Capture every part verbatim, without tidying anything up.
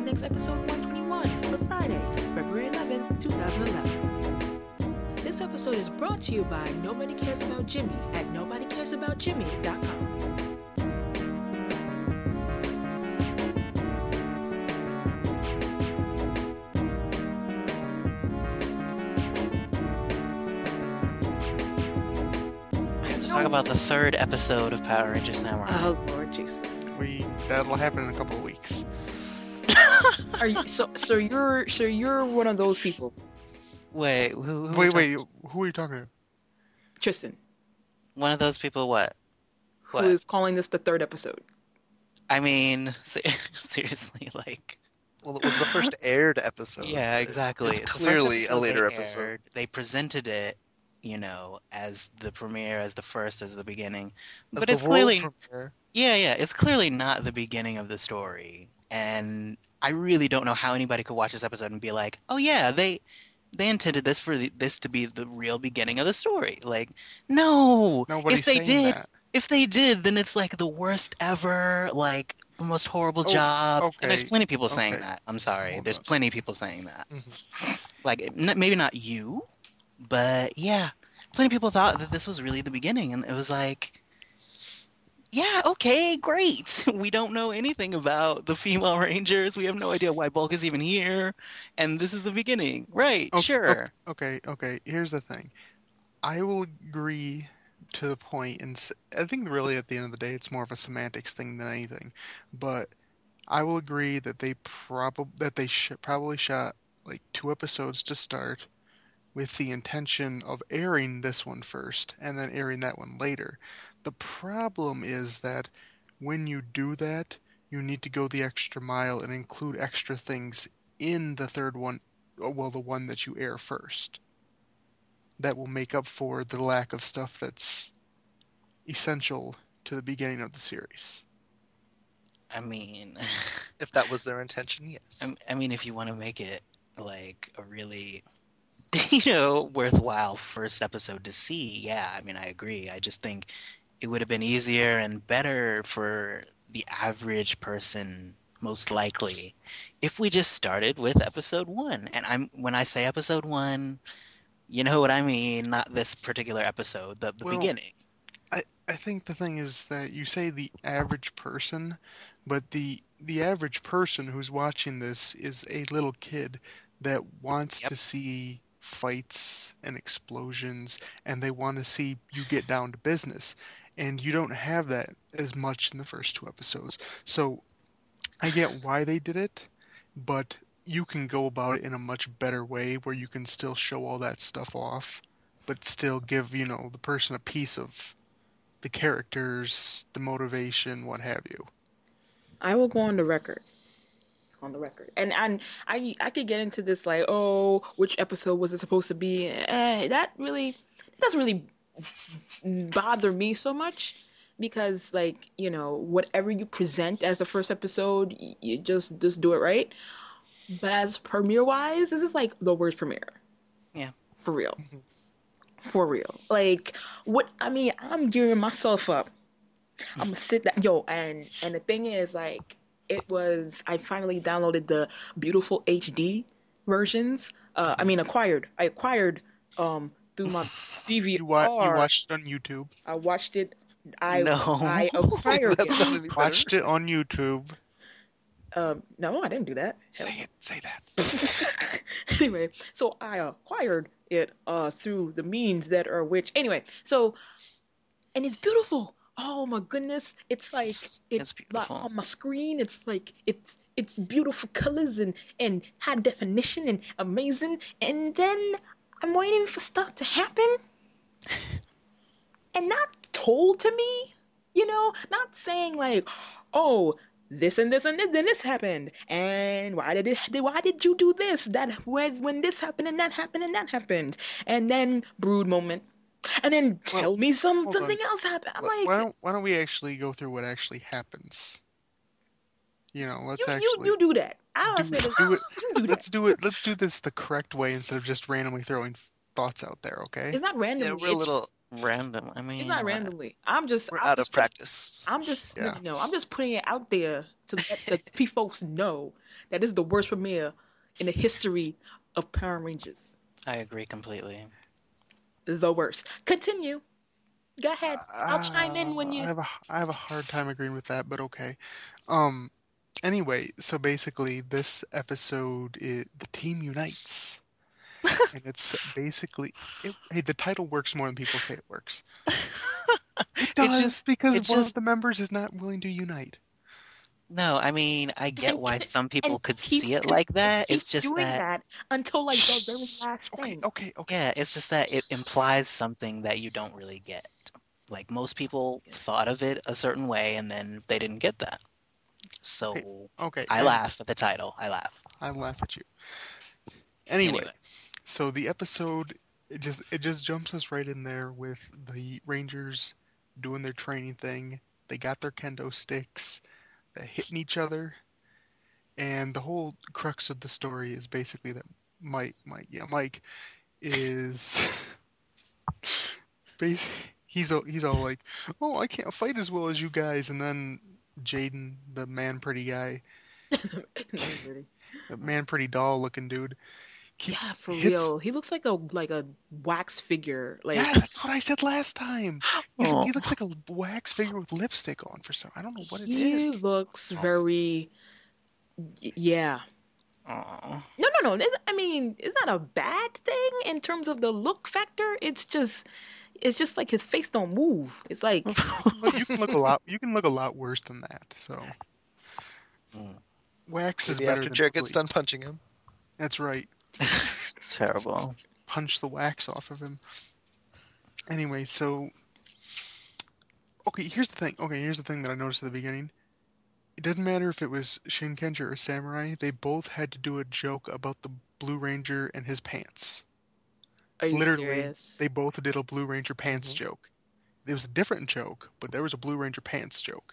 next episode one twenty-one for Friday, February eleventh, twenty eleven. This episode is brought to you by Nobody Cares About Jimmy at nobody cares about jimmy dot com. Talk about the third episode of Power Rangers Samurai. Oh Lord Jesus! We that'll happen in a couple of weeks. Are you so? So you're so you're one of those people, Wait, who? who Wait, we wait, talking- who are you talking to? Tristan, One of those people. What? What? who is calling this the third episode? I mean, se- seriously, like. Well, it was the first aired episode. Yeah, exactly. It's, It's the first clearly a episode later they episode. aired. They presented it, you know, as the premiere, as the first, as the beginning. As But the it's world clearly, premiere. yeah, yeah, it's clearly not the beginning of the story. And I really don't know how anybody could watch this episode and be like, "Oh yeah, they they intended this for the, this to be the real beginning of the story." Like, no. Nobody's if they saying did, that. if they did, then it's like the worst ever, like the most horrible Oh, job. And there's okay, plenty of people saying okay. that. I'm sorry. Hold there's on. plenty of people saying that. Mhm. Like, n- maybe not you, but yeah, plenty of people thought that this was really the beginning, and it was like, yeah, okay, great. We don't know anything about the female Rangers. We have no idea why Bulk is even here, and this is the beginning, right? Okay, Sure. Okay, okay. Here's the thing. I will agree to the point, and s- I think really at the end of the day, it's more of a semantics thing than anything. But I will agree that they probably that they sh- probably shot like two episodes to start, with the intention of airing this one first and then airing that one later. The problem is that when you do that, you need to go the extra mile and include extra things in the third one, uh, well, the one that you air first. That will make up for the lack of stuff that's essential to the beginning of the series. I mean, If that was their intention, yes. I I mean, if you want to make it like a really, you know, worthwhile first episode to see, yeah, I mean, I agree. I just think it would have been easier and better for the average person, most likely, if we just started with episode one. And I'm when I say episode one, you know what I mean, not this particular episode, the the Well, beginning. I, I think the thing is that you say the average person, but the the average person who's watching this is a little kid that wants Yep. to see fights and explosions, and they want to see you get down to business. And you don't have that as much in the first two episodes. So I get why they did it, but you can go about it in a much better way where you can still show all that stuff off, but still give, you know, the person a piece of the characters, the motivation, what have you. I will go on the record. On the record, and and I I could get into this like, oh, which episode was it supposed to be? Eh, that really that doesn't really bother me so much, because like, you know, whatever you present as the first episode, y- you just just do it right. But as premiere wise, this is like the worst premiere. Yeah. For real. For real. Like, what I mean, I'm gearing myself up. I'm gonna sit that yo, and and the thing is, like, it was I finally downloaded the beautiful H D versions. Uh, I mean, acquired. I acquired um through my D V R. You, wa- you watched it on YouTube. I watched it. I No. I acquired That's not it. any better. Watched it on YouTube. Um, no, I didn't do that. Say it. Say that. Anyway, so I acquired it uh through the means that are which. Anyway, so and it's beautiful. Oh my goodness, it's like It's- it's, it's like beautiful. on my screen. It's like it's it's beautiful colors and and high definition and amazing. And then I'm waiting for stuff to happen, and not told to me. You know, not saying like, oh, this and this and this, then this happened, and why did it? Why did you do this? That when when this happened and that happened and that happened, and then brood moment, and then tell Well, me some hold something on. else happened. I'm Why like, don't Why don't we actually go through what actually happens? You know, let's you, you actually you do that. I'll do, say that. do it. You do that. Let's do it. Let's do this the correct way instead of just randomly throwing thoughts out there. Okay? It's not Yeah, randomly. we're a it's, little Random. I mean, it's not what- randomly. I'm just. we're I'm out just of practice. I'm just Yeah. no. I'm just putting it out there to let the P folks know that this is the worst premiere in the history of Power Rangers. I agree completely. The worst. Continue. Go ahead. I'll chime in when Uh, I you. have a I have a hard time agreeing with that, but okay. Um. Anyway, so basically, this episode is the team unites, and it's basically it, hey, the title works more than people say it works. It does just- because it one just- of the members is not willing to unite. No, I mean, I get And why ke- some people and could keeps see it con- like and that. It's keeps just doing that, that until like the very Shh. last Okay, thing. okay, okay. yeah, it's just that it implies something that you don't really get. Like most people thought of it a certain way, and then they didn't get that. So Okay. I and laugh at the title. I laugh. I laugh at you. Anyway, Anyway. so the episode it just it just jumps us right in there with the Rangers doing their training thing. They got their kendo sticks. They're hitting each other, and the whole crux of the story is basically that Mike, Mike, yeah, Mike is bas he's all, he's all like, "Oh, I can't fight as well as you guys," and then Jaden, the man pretty guy, Really. the man pretty doll looking dude, keep, Yeah, for hits- real. He looks like a like a wax figure. Like Yeah, that's what I said last time. He's, Oh. he looks like a wax figure with lipstick on for some. I don't know what it he is. looks very. y- Yeah. Aw. No, no, no. It- I mean, it's not a bad thing in terms of the look factor. It's just, it's just like his face don't move. It's like, Look, you can look a lot. You can look a lot worse than that. So Mm. wax is Maybe better after than Jared gets bleach. done punching him. That's right. Terrible. Punch the wax off of him. Anyway, so okay, here's the thing. Okay, here's the thing that I noticed at the beginning. It doesn't matter if it was Shinkenger or Samurai. They both had to do a joke about the Blue Ranger and his pants. are you Literally, serious? They both did a Blue Ranger pants Mhm. joke. It was a different joke, but there was a Blue Ranger pants joke.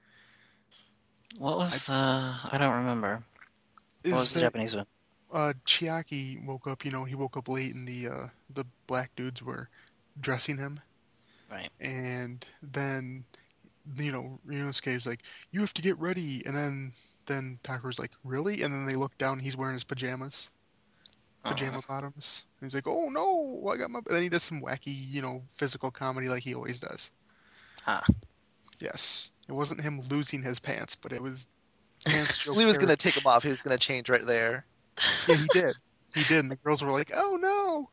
What was the? I don't remember. What was Is the that Japanese one? uh, Chiaki woke up? You know, he woke up late, and the uh, the black dudes were dressing him, Right. and then you know Ryunosuke's like, "You have to get ready," and then then Takeru's like, "Really?" And then they look down, and he's wearing his pajamas, pajama Aw. bottoms. And he's like, "Oh no, I got my." And then he does some wacky, you know, physical comedy like he always does. Huh. Yes, it wasn't him losing his pants, but it was pants joke. He was going to parody. take him off. He was going to change right there. Yeah, he did. He did, and the girls were like, "Oh no!"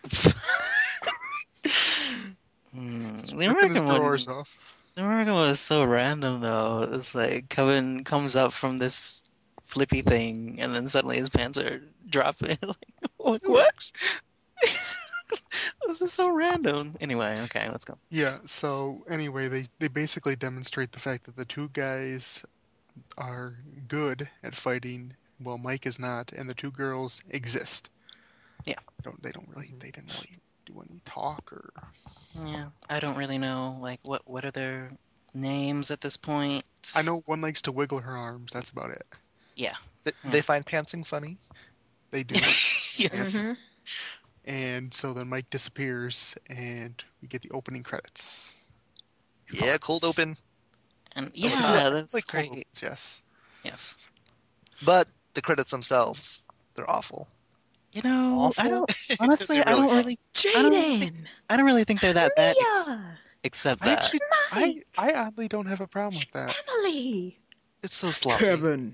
Hmm. The Ripping his American one. drawers off. The American one was so random though. It's like Kevin comes up from this flippy thing, and then suddenly his pants are dropping. like, like, It what? works. It was just so random. Anyway, okay, let's go. Yeah. So anyway, they they basically demonstrate the fact that the two guys are good at fighting, while Mike is not, and the two girls exist. Yeah. They don't they don't really they didn't really do any talk or. Yeah, I don't really know. Like, what what are their names at this point? I know one likes to wiggle her arms. That's about it. Yeah. Th- Hmm. They find pantsing funny. They do. Yes. Mhm. And so then Mike disappears, and we get the opening credits. Yeah, cold Thoughts? open. And That was yeah, good. that's Like cold great. opens, yes. Yes. But the credits themselves, they're awful. You know, I Awful? don't honestly. They're I don't really really. I don't really think, Jaden, I don't really think they're that bad. Ex- Mia, except I that. actually, I, Mike, I oddly don't have a problem with that. Emily, It's so sloppy. Kevin.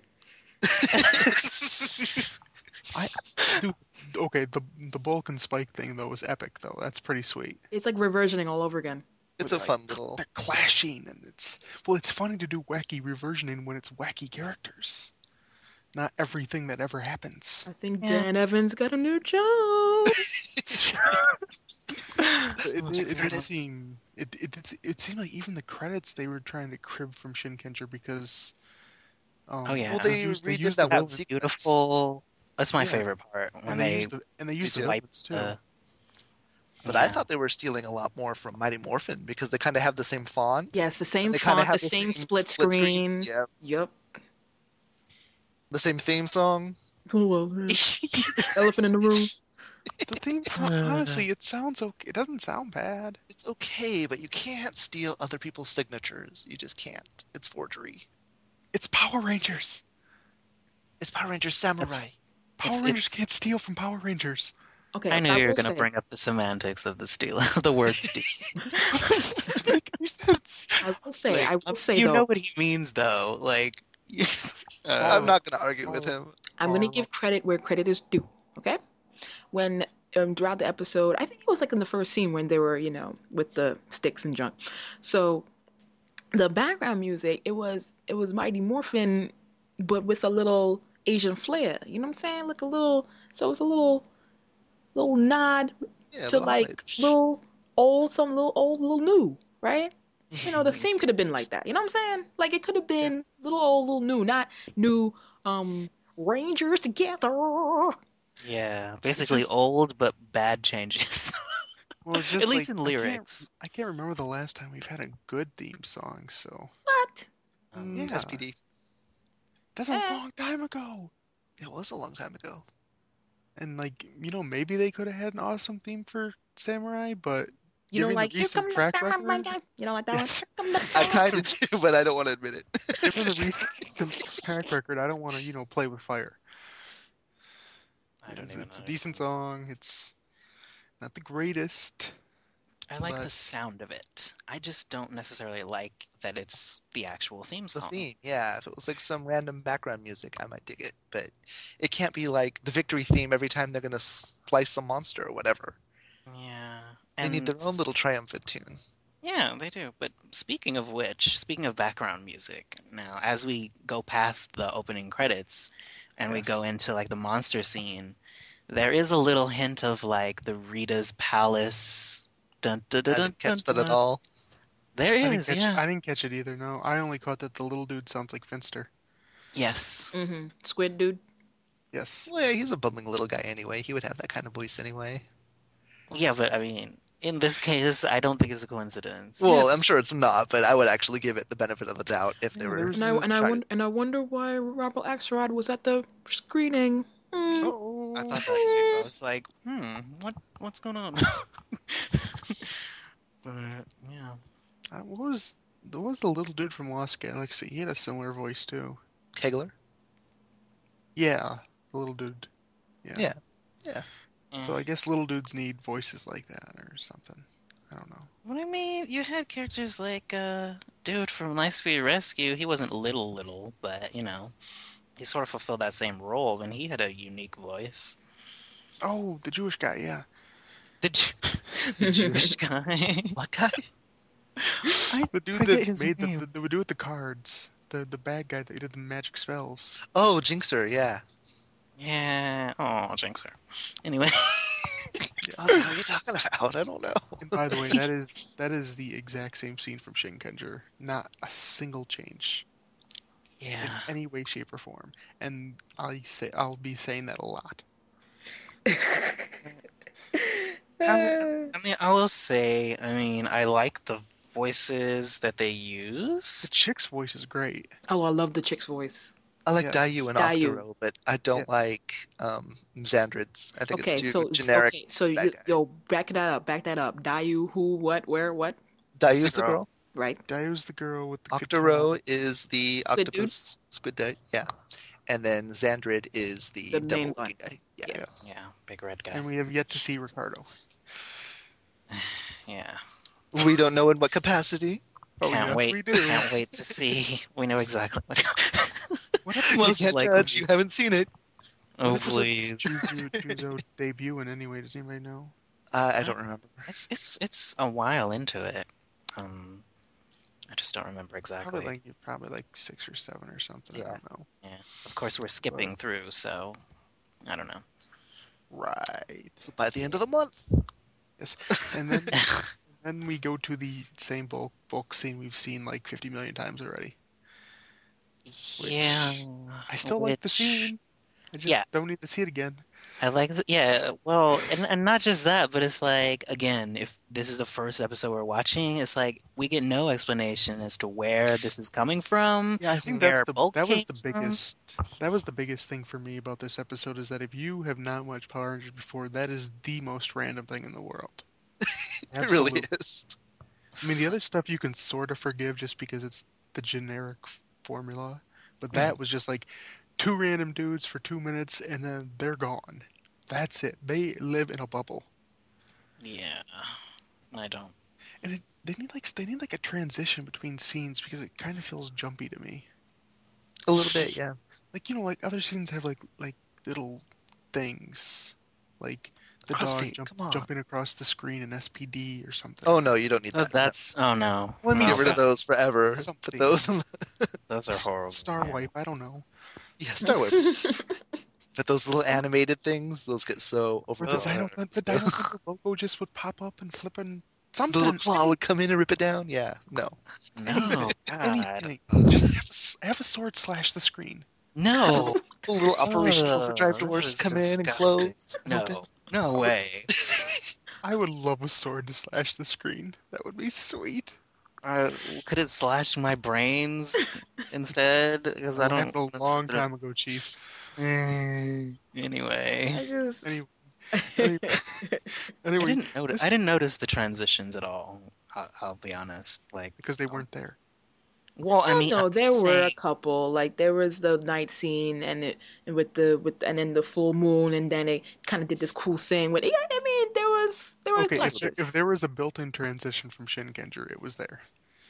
Dude, okay, the the Bulk and Spike thing though was epic though. That's pretty sweet. It's like reversioning all over again. It's a With, like, fun little. They're clashing, and it's well, it's funny to do wacky reversioning when it's wacky characters, not everything that ever happens. I think Yeah. Dan Evans got a new job. It, Those it, it did credits. seem it, it did se- it seemed like even the credits they were trying to crib from Shinkenger because. Um, Oh, yeah. Well, they used, they redid used that the one villain- That's sequence. beautiful. That's my Yeah. favorite part when and they, they. used the and they they used the did. villains too. uh, But I yeah. thought they were stealing a lot more from Mighty Morphin because they kind of have the same font. Yes, the same They kind of font, have the same, split, split screen. Yeah, Yep. the same theme song. Oh well. eh. Elephant in the room. The theme song, Uh. honestly, it sounds okay. It doesn't sound bad. It's okay, but you can't steal other people's signatures. You just can't. It's forgery. It's Power Rangers. It's Power Rangers Samurai. That's- Power It's- Rangers it's- can't steal from Power Rangers. Okay, I knew I you were will going to say, bring up the semantics of the steal, the word steal. Doesn't make any sense. I will say, Like, I will um, say you though, know what he means, though. Like, uh, I'm not going to argue with him. I'm gonna give credit where credit is due. Okay, when um throughout the episode, I think it was like in the first scene when they were, you know, with the sticks and junk. So the background music, it was it was Mighty Morphin, but with a little Asian flair. You know what I'm saying? Like a little, so it's a little little nod Yeah, to little like homage. little old, some little old, little new, right? You know, the theme could have been like that. You know what I'm saying? Like it could have been little old, little new, not new. Um, Rangers together. yeah, basically just- old but bad changes. Well, it's just At least like, in I can't- lyrics. I can't remember the last time we've had a good theme song, so What? Um, Yeah. S P D. that's a Eh. long time ago. It was a long time ago. And like, you know, maybe they could have had an awesome theme for Samurai, but You know, Given the like here recent come the track bang, bang, record- bang. You know, like that Yes. one. Here come the I bang. kind of do, but I don't want to admit it. given the recent track record, I don't want to, you know, play with fire. I don't It's, even it's a know. decent song. It's not the greatest. I like the but- sound of it. I just don't necessarily like that it's the actual theme The song. theme, yeah. If it was like some random background music, I might dig it. But it can't be like the victory theme every time they're gonna slice a monster or whatever. Yeah. They need their own s- little triumphant tune. Yeah, they do. But speaking of which, speaking of background music, now as we go past the opening credits and we go Yes. into like the monster scene, there is a little hint of like the Rita's Palace. Dun, dun, I dun, didn't dun, catch that at dun. all. There I didn't is, catch yeah. it. I didn't catch it either. No, I only caught that the little dude sounds like Finster. Yes. Mm-hmm. Squid dude. Yes. Well, yeah, he's a bumbling little guy anyway. He would have that kind of voice anyway. Yeah, but I mean, in this case, I don't think it's a coincidence. Well, Yes. I'm sure it's not, but I would actually give it the benefit of the doubt if they Yeah, were. there was And I and I trying- wonder and I wonder why Robert Axelrod was at the screening. Hmm. Oh. I thought that too. I was like, hmm, what what's going on? But yeah. Uh, what was what was the little dude from Lost Galaxy? He had a similar voice too. Kegler? Yeah, the little dude. Yeah. Yeah. So I guess little dudes need voices like that or something. I don't know. What I mean, you had characters like uh dude from Lightspeed Rescue. He wasn't little little, but you know, he sort of fulfilled that same role, and he had a unique voice. Oh, the Jewish guy. Yeah. The, Ju- the Jewish guy. What guy? I The dude forget that his made the, name. the, the dude with the cards. The the bad guy that did the magic spells. Oh, Jinxer, yeah. Yeah. Oh, Jinxer. Anyway. I was like, what are you talking about? I don't know. And by the way, that is that is the exact same scene from Shinkenger. Not a single change in Yeah. any way, shape, or form. And I say I'll be saying that a lot. I, I mean, I will say, I mean, I like the voices that they use. The chick's voice is great. Oh, I love the chick's voice. I like Yes. Dayu and Dayu. Octoro, but I don't like um, Xandrid's. I think Okay, it's too so generic. okay, so bad you, guy. yo, back that up, back that up. Dayu, who, what, where, what? Dayu's It's the a girl. girl. Right? Dayu's the girl with the Octoro is the Squid dude? octopus. Squid dude, yeah. And then Xandrid is the, The main devil one. looking guy. Yeah. katana. Yeah, big red guy. And we have yet to see Ricardo. Yeah. We don't know in what capacity. Oh, Can't yes, wait. we do. Can't wait to see. We know exactly what. What You episode can't like- judge. You haven't seen it. Oh what episode please. does Juju Juzo debut in anyway? Does anybody know? Uh, I don't remember. It's it's it's a while into it. Um, I just don't remember exactly. Probably like probably like six or seven or something. I Yeah. don't know. Yeah. Of course, we're skipping through, so I don't know. Right. So by the end of the month. Yes. And then then we go to the same bulk bulk scene we've seen like fifty million times already. yeah. I still like the which- scene. I just Yeah. don't need to see it again. I like, the, yeah, well, and and not just that, but it's like, again, if this is the first episode we're watching, it's like we get no explanation as to where this is coming from. Yeah, I think where that's the Bulk that was came the from. biggest that was the biggest thing for me about this episode is that if you have not watched Power Rangers before, that is the most random thing in the world. It really Absolutely. is. I mean, the other stuff you can sort of forgive just because it's the generic f- formula, But that was just like two random dudes for two minutes, and then they're gone. That's it. They live in a bubble. Yeah, I don't. And it, they need like they need like a transition between scenes because it kind of feels jumpy to me. A little bit, yeah. Like you know, like other scenes have like like little things, like the dog Crossfade, jump, come on. jumping across the screen in S P D or something. Oh no, you don't need Oh, that. that's oh no. Well, I mean, Get No, rid of those forever. Put something. those in those are horrible. Star yeah. wipe. I don't know. yeah, Star Whip. But those little animated things, those get so Or the Those overpowered. dino, the dino Thunder logo just would pop up and flip and The something. little claw would come in and rip it down. Yeah, no. No, God. Anything. Just have a, s- have a sword slash the screen. No. The little operational for drive Ugh, doors this is come in and disgusting. close. No, open. no way. I would love a sword to slash the screen. That would be sweet. Uh, could it slash my brains instead? Because I That don't. happened a long time ago, Chief. Anyway, I just. Anyway, anyway, I anyway didn't notice. this- I didn't notice the transitions at all. I'll, I'll be honest. Like, because they weren't there. well, I I mean, no, I'm there were a saying- couple. Like there was the night scene, and it and with the with and then the full moon, and then it kind of did this cool thing with. Yeah, I mean, there was there were Okay, if there, touches. if there was a built-in transition from Shinkenger, it was there.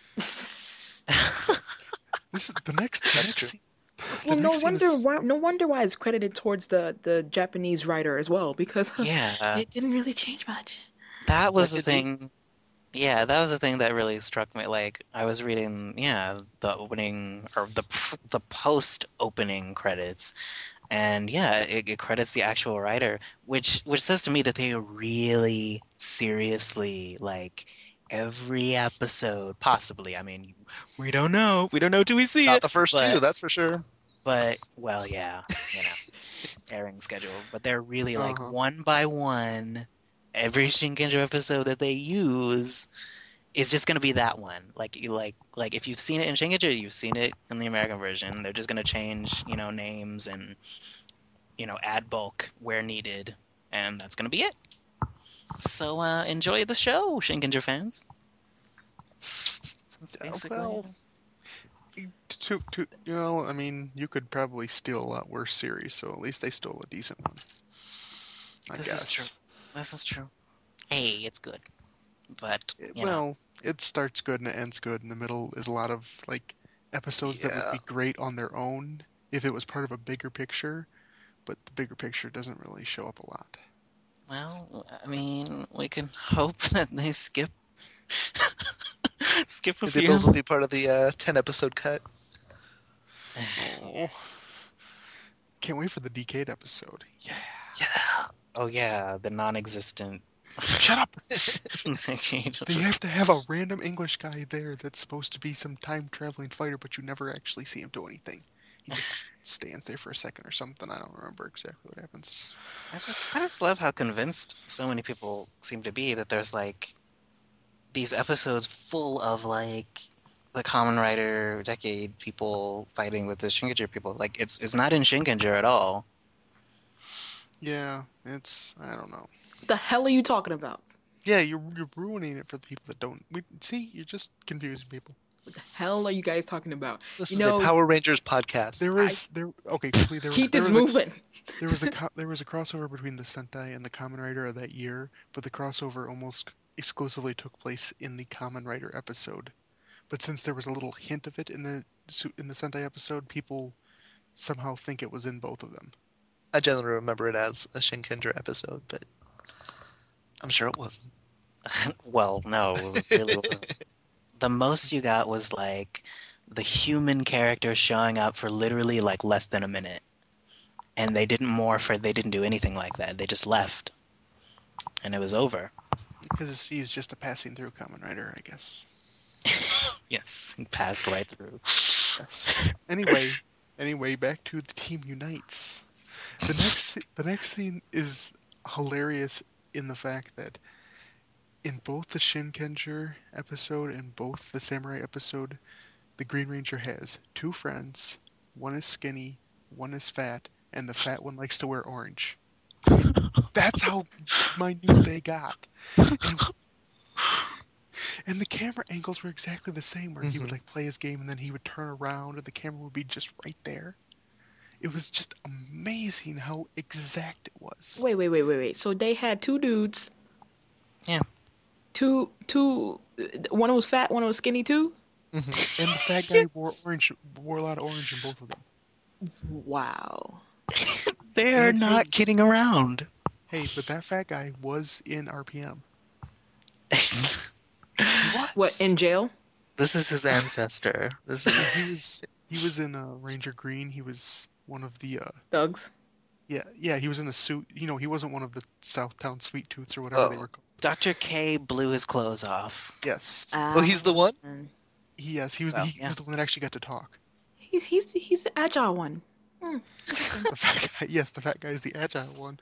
This is the next. The That's next true. scene, the Well, no next scene wonder is- why. No wonder why it's credited towards the the Japanese writer as well, because yeah, it didn't really change much. that was What the did they- thing. Yeah, that was the thing that really struck me. Like, I was reading, yeah, the opening or the the post opening credits, and yeah, it, it credits the actual writer, which which says to me that they really seriously like every episode, possibly. I mean, we don't know. We don't know till we see Not it. the first but- two, that's for sure. But well, yeah, you know, airing schedule. But they're really like Uh-huh. one by one. Every Shinkenger episode that they use is just gonna be that one. Like you like like if you've seen it in Shinkenger, you've seen it in the American version. They're just gonna change, you know, names and you know, add bulk where needed, and that's gonna be it. So uh enjoy the show, Shinkenger fans. That's Yeah, basically well, to, to, you know, I mean, you could probably steal a lot worse series, so at least they stole a decent one. I This guess. is true. This is true. Hey, it's good. But It- you know, well, it starts good and it ends good. In the middle is a lot of like episodes that would Yeah. be great on their own if it was part of a bigger picture, but the bigger picture doesn't really show up a lot. well, I mean, we can hope that they skip skip a Maybe few. those will be part of the uh, ten episode cut. Oh. Can't wait for the Decade episode. Yeah. Yeah. Oh yeah, the non-existent. Shut up! Just- They have to have a random English guy there that's supposed to be some time traveling fighter, but you never actually see him do anything. He just stands there for a second or something. I don't remember exactly what happens. I just, I just love how convinced so many people seem to be that there's like these episodes full of like the Common Rider Decade people fighting with the Shinkenger people. Like it's it's not in Shinkenger at all. Yeah, it's I don't know. What the hell are you talking about? Yeah, you're you're ruining it for the people that don't. We see you're just confusing people. What the hell are you guys talking about? This You is know- a Power Rangers podcast. There was there okay. Quickly, there, Keep there this was a- moving. there was a co- there was a crossover between the Sentai and the Kamen Rider of that year, but the crossover almost exclusively took place in the Kamen Rider episode. But since there was a little hint of it in the su- in the Sentai episode, people somehow think it was in both of them. I generally remember it as a Shinkenger episode, but I'm sure it wasn't. Well, no, it really wasn't. The most you got was like the human character showing up for literally like less than a minute, and they didn't morph or they didn't do anything like that. They just left, and it was over. Because he's just a passing through Kamen Rider, I guess. Yes, he passed right through. Anyway, anyway, back to the Team Unites. The next the next scene is hilarious in the fact that in both the Shinkenger episode and both the Samurai episode, the Green Ranger has two friends. One is skinny, one is fat, and the fat one likes to wear orange. That's how minute they got. And, And the camera angles were exactly the same, where he would Mhm. like play his game and then he would turn around and the camera would be just right there. It was just amazing how exact it was. Wait, wait, wait, wait, wait. So they had two dudes. Yeah. Two, two. One was fat, one was skinny too. Mhm. And the fat guy wore orange, wore a lot of orange in both of them. Wow. They're And not hey- kidding around. Hey, but that fat guy was in R P M. What? What, in jail? This is his ancestor. This is He was he was in uh, Ranger Green. He was one of the uh, Thugs. yeah yeah he was in a suit. You know, he wasn't one of the Southtown Sweet Tooths or whatever they Oh. were called. Doctor K blew his clothes off. Yes, Ah, Oh, he's the one? he, yes he was Wow, the, he yeah. was the one that actually got to talk. He's he's he's the agile one. Hmm. The fat guy, yes, the fat guy is the agile one.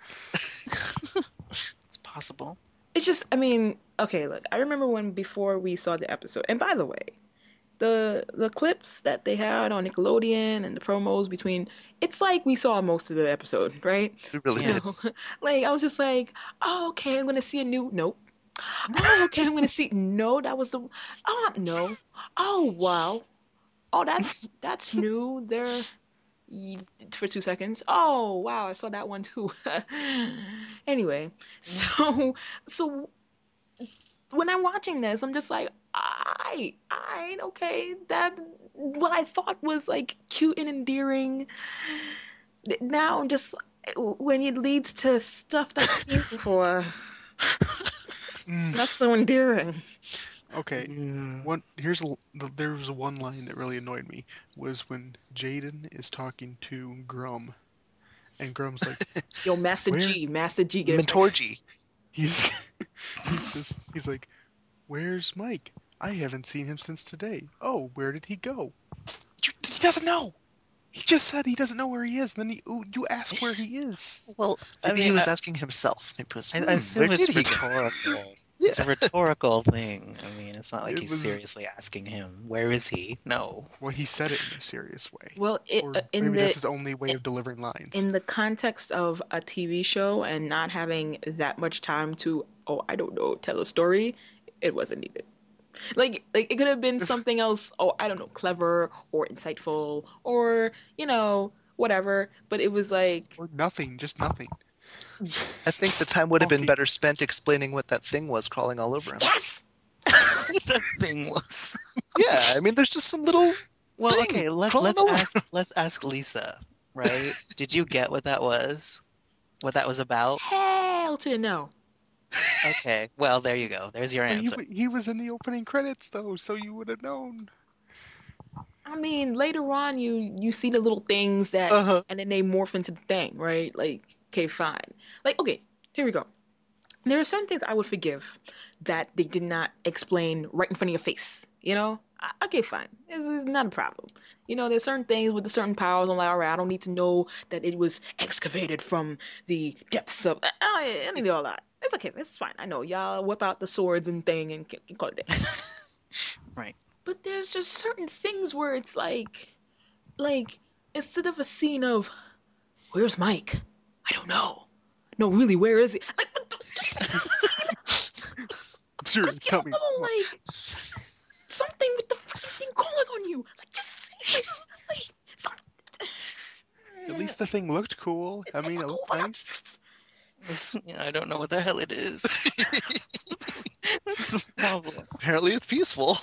It's possible. It's just, I mean, okay, look, I remember when before we saw the episode, and by the way, the the clips that they had on Nickelodeon and the promos between, it's like we saw most of the episode, right? We really Yeah. did. Like, I was just like, oh, okay, I'm gonna see a new, nope. Oh, okay, I'm gonna see, no, that was the, oh, no. Oh, wow. Oh, that's, that's new. They're, y- for two seconds. Oh, wow, I saw that one too. Anyway, so, so when I'm watching this, I'm just like, I, I, okay, that, what I thought was like cute and endearing. Now I'm just, when it leads to stuff that's before, Mm, not so endearing. okay, Mm. one here's a, the, there was one line that really annoyed me was when Jaden is talking to Grum, and Grum's like Yo, Master Where- G, Master G, get it right. Mentorgy. he's he says he's like, "Where's Mike? I haven't seen him since today. Oh, where did he go?" You- He doesn't know. He just said he doesn't know where he is. And then he, ooh, you ask where he is. Well, I Maybe mean, he was I, asking himself. Maybe it was, I, hmm, I assume where it's did he go? rhetorical. It's a Yeah. rhetorical thing. I mean, it's not like It he's was- seriously asking him, "Where is he?" No. Well, he said it in a serious way. Well, it, Or uh, in maybe the that's his only way of delivering lines. in the context of a T V show and not having that much time to, oh, I don't know, tell a story, it wasn't needed. Like, like it could have been something else. Oh, I don't know, clever or insightful or you know whatever. But it was like, Or nothing, just nothing. I think the time would have been Okay. better spent explaining what that thing was crawling all over him. yes, What that thing was. Yeah, I mean, there's just some little. Well, thing okay, let, crawling let's all over. ask let's ask Lisa, right? Did you get what that was? What that was about? hell to no. Okay, well, there you go. There's your But he, answer. w- he was in the opening credits, though, so you would have known. I mean, later on, you you see the little things that, Uh-huh. and then they morph into the thing, right? Like, okay, fine. Like, okay, here we go. There are certain things I would forgive that they did not explain right in front of your face. You know, I, okay, fine. It's, it's not a problem. You know, there's certain things with the certain powers. I'm like, all right, I don't need to know that it was excavated from the depths of. I, I don't need all that. It's okay. It's fine. I know y'all whip out the swords and thing and can- can call it a day. Right. But there's just certain things where it's like, like instead of a scene of, where's Mike? I don't know. No, really, where is he? Like, what the- just, I'm serious, just get tell a me. little like something with the fucking thing calling on you. Like, just like, like some, At least the thing looked cool. I mean, it looked cool, but nice. This, yeah, I don't know what the hell it is. That's the problem. Apparently, it's peaceful.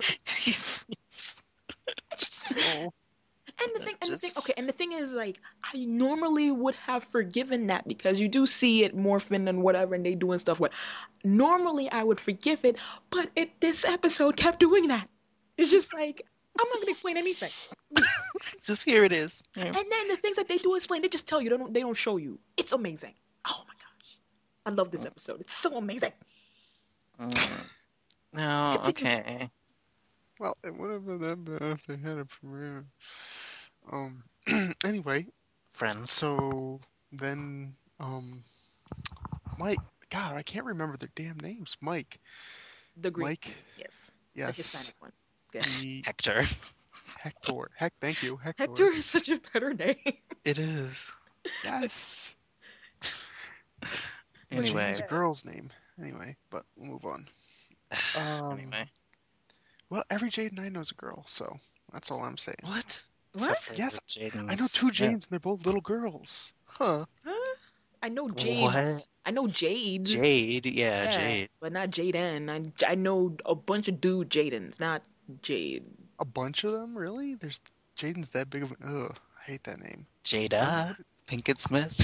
Oh, And the thing, and the thing, Just- okay, and the thing is, like, I normally would have forgiven that because you do see it morphing and whatever, and they doing stuff. What normally I would forgive it, but it this episode kept doing that. It's just like I'm not gonna explain anything. Just here it is. Yeah. And then the things that they do explain, they just tell you. They don't. They don't show you. It's amazing. Oh my gosh, I love this episode. It's so amazing. Mm. No, Continue. okay. well, it would have been that bad if they had a premiere. Um. Anyway, Friends. so then, um, Mike. God, I can't remember their damn names. Mike. The Greek, Mike. yes, the Yes. Hispanic one. Good. The Hector. Hector. Heck. Thank you, Hector. Hector is such a better name. It is. Yes. But Anyway, it's a girl's name. Anyway, but we'll move on. Um, Anyway, well, every Jaden I know is a girl, so that's all I'm saying. what? What? Except for Yes, Jaden I know two Smith. Jadens, and they're both little girls. Huh. Huh? I know What? Jades. I know Jades. Jade, yeah, Yeah, Jade. but not Jaden. I, I know a bunch of dude Jadens, not Jade. A bunch of them, really? There's Jaden's that big of an. Ugh, I hate that name. Jada Pinkett Smith.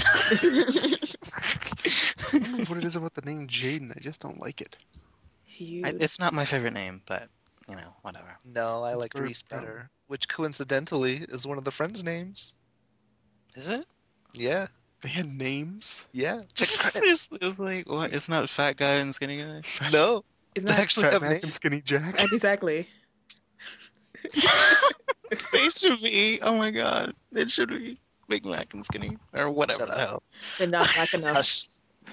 I don't know what it is about the name Jaden. I just don't like it. You, I- it's not my favorite name, but you know, whatever. No, I It's like very Reese brown. better, which coincidentally is one of the friends' names. Is it? Yeah, They had names. yeah. Check the credits. It was like, what? It's not fat guy and skinny guy. No, it's they not actually Fat have Mac and names. Skinny Jack. exactly. They should be. Oh my god, it should be Big Mac and Skinny or whatever Shut the up. hell. They're not black enough. Hush.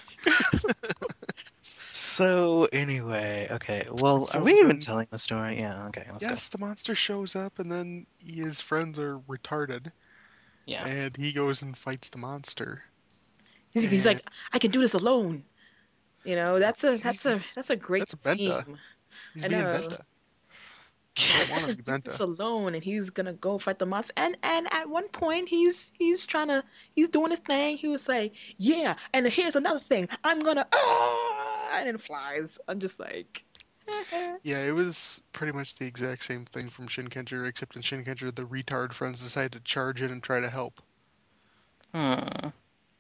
So anyway, okay. Well, So are we even then- telling the story? Yeah. Okay. Let's Yes, the monster shows up, and then his friends are retarded, go. Yeah. and he goes and fights the monster. He's, he's like, I can do this alone. You know, that's a that's a He's- that's a great that's Benta. theme. He's I being know. Benta. I don't I want can to be do this Benta. alone, and he's gonna go fight the monster. And and at one point, he's he's trying to he's doing his thing. He was like, yeah, and here's another thing. I'm gonna ah, and it flies. I'm just like, Yeah, it was pretty much the exact same thing from Shinkenger, except in Shinkenger, the retard friends decided to charge in and try to help. Hmm.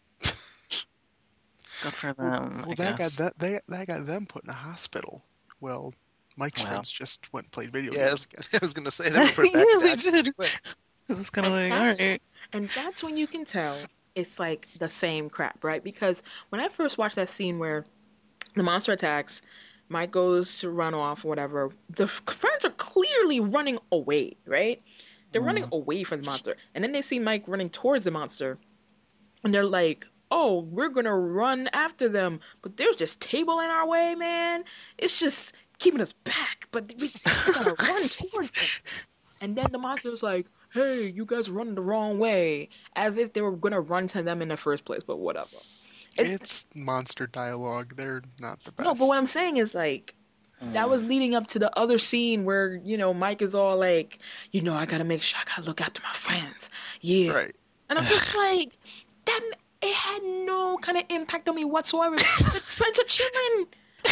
Good for Well, them. well I that got guess. that, that that got them put in a hospital. Well, Mike's Wow. friends just went and played video Yeah, I games was, again. I was gonna say that. Went Yeah, back they to did. that. This is kind of And like, all that's- right. and that's when you can tell it's like the same crap, right? Because when I first watched that scene where the monster attacks, Mike goes to run off, or whatever. The f- friends are clearly running away, right? They're running away from the monster, and then they see Mike running towards the monster, and they're like, "Oh, we're gonna run after them," but there's just table in our way, man. It's just keeping us back, but we still gotta run towards them. And then the monster's like, "Hey, you guys running the wrong way," as if they were gonna run to them in the first place. But whatever. It- It's monster dialogue. They're not the best. No, but what I'm saying is like that was leading up to the other scene where you know Mike is all like, you know, I gotta make sure I gotta look after my friends. Yeah, Right. and I'm just like, that it had no kind of impact on me whatsoever. The friends are chilling,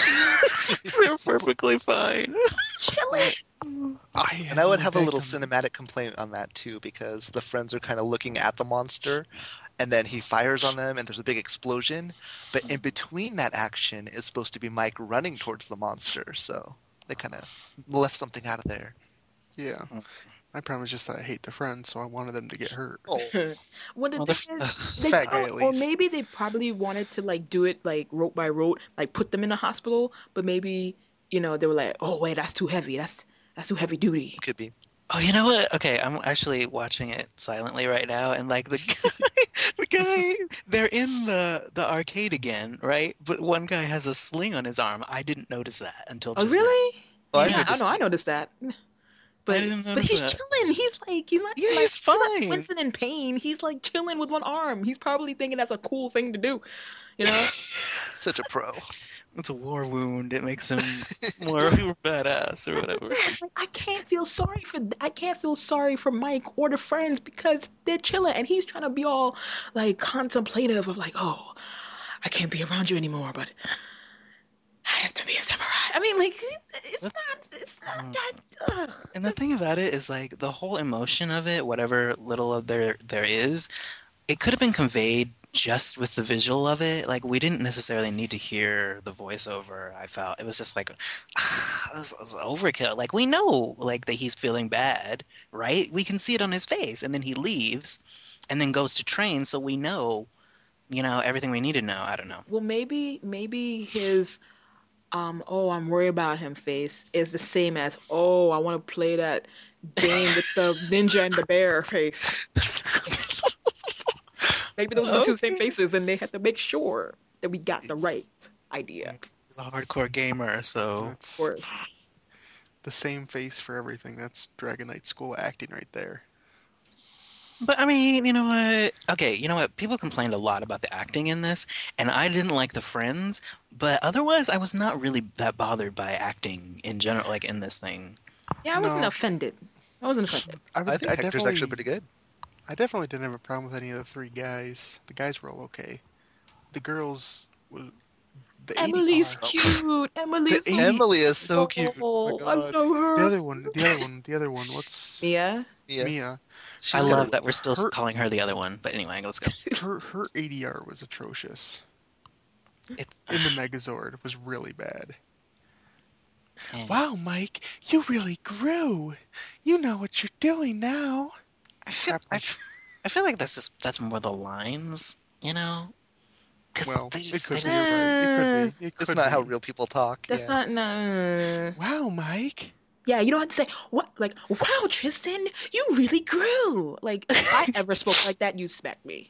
They're perfectly fine. chilling. I And I would have a beg little them- cinematic complaint on that too, because the friends are kind of looking at the monster, and then he fires on them, and there's a big explosion. But in between that action is supposed to be Mike running towards the monster, so they kind of left something out of there. Yeah. My problem is just that I hate the friends, so I wanted them to get hurt. Oh, Well, the Well, thing that's- is, they, Fat guy, or, at or least. maybe they probably wanted to like do it like rote by rote, like put them in a hospital. But maybe you know they were like, oh wait, that's too heavy. That's that's too heavy duty. could be. Oh, you know what? Okay, I'm actually watching it silently right now, and like the guy, the guy, they're in the the arcade again, right? But one guy has a sling on his arm. I didn't notice that until Oh just now. really? Oh, I yeah, I noticed know. I that. noticed that. But didn't but notice he's that. chilling. He's like he's not Yeah, like, he's not fine. wincing in pain. He's like chilling with one arm. He's probably thinking that's a cool thing to do. You know? Such a pro. It's a war wound. It makes him more badass or whatever. Like, I can't feel sorry for I can't feel sorry for Mike or the friends because they're chilling and he's trying to be all like contemplative of like, oh, I can't be around you anymore, but I have to be a samurai. I mean, like it's not it's not that. Ugh. And the thing about it is like the whole emotion of it, whatever little of there there is, it could have been conveyed just with the visual of it. Like we didn't necessarily need to hear the voiceover. I felt it was just like ah, this was overkill. Like we know like that he's feeling bad, right? We can see it on his face, and then he leaves, and then goes to train, so we know, you know, everything we need to know. I don't know. Well, maybe maybe his um oh I'm worried about him face is the same as oh I want to play that game with the ninja and the bear face. Maybe those are the two same faces, and they had to make sure that we got the right idea. He's a hardcore gamer, so Of That's course. the same face for everything. That's Dragon Knight School acting right there. But I mean, you know what? Okay, you know what? People complained a lot about the acting in this, and I didn't like the friends, but otherwise, I was not really that bothered by acting in general, like in this thing. Yeah, I wasn't No, offended. I wasn't offended. I I would. think I Hector's definitely. actually pretty good. I definitely didn't have a problem with any of the three guys. The guys were all okay. The girls was the Emily's A D R. cute. Emily's The so eighty Emily is so cute. Oh Oh, my I god. love The her. other one, the other one, the other one. What's Mia. Yeah. Mia? I She's got love a, that we're still her- calling her the other one, but anyway, let's go. Her her A D R was atrocious. It's In the Megazord was really bad. Man, Wow, Mike, you really grew. You know what you're doing now. I feel I, f- I feel like that's just that's more the lines, you know? Because Well, they it just, could they be. just You're right. It could be. It it's could not be. how real people talk. That's yeah. not no. Wow, Mike. Yeah, you don't have to say what like. Wow, Tristan, you really grew. Like if I ever spoke like that, you smack me.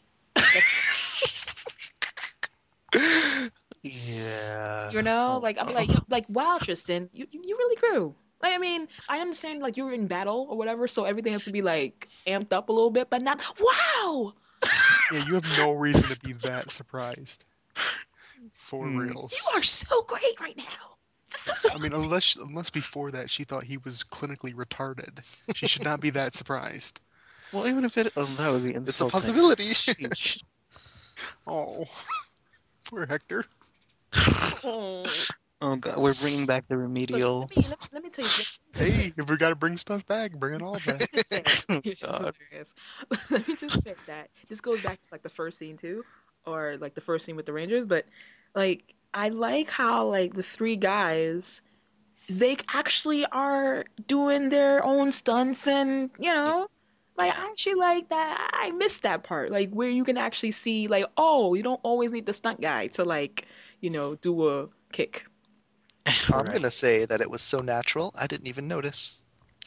yeah. You know, Oh, like I'm oh. like like wow, Tristan, you you you really grew. Like I mean, I understand like you were in battle or whatever, so everything has to be like amped up a little bit, but not wow. Yeah, you have no reason to be that surprised. For Hmm. reals. You are so great right now. I mean, unless unless before that she thought he was clinically retarded, she should not be that surprised. Well, even if it oh, that would be It's a insulting. possibility. Sheesh. Oh, poor Hector. Oh. Oh god, we're bringing back the Look, remedial. let, me, let, me, let me tell you. Let me Hey, if we gotta bring stuff back, bring it all back. just Oh, say, you're just God. hilarious. Let me just say that this goes back to like the first scene too, or like the first scene with the Rangers. But like, I like how like the three guys, they actually are doing their own stunts, and you know, like I actually like that. I missed that part, like where you can actually see like, oh, you don't always need the stunt guy to like, you know, do a kick. I'm Right. gonna say that it was so natural, I didn't even notice.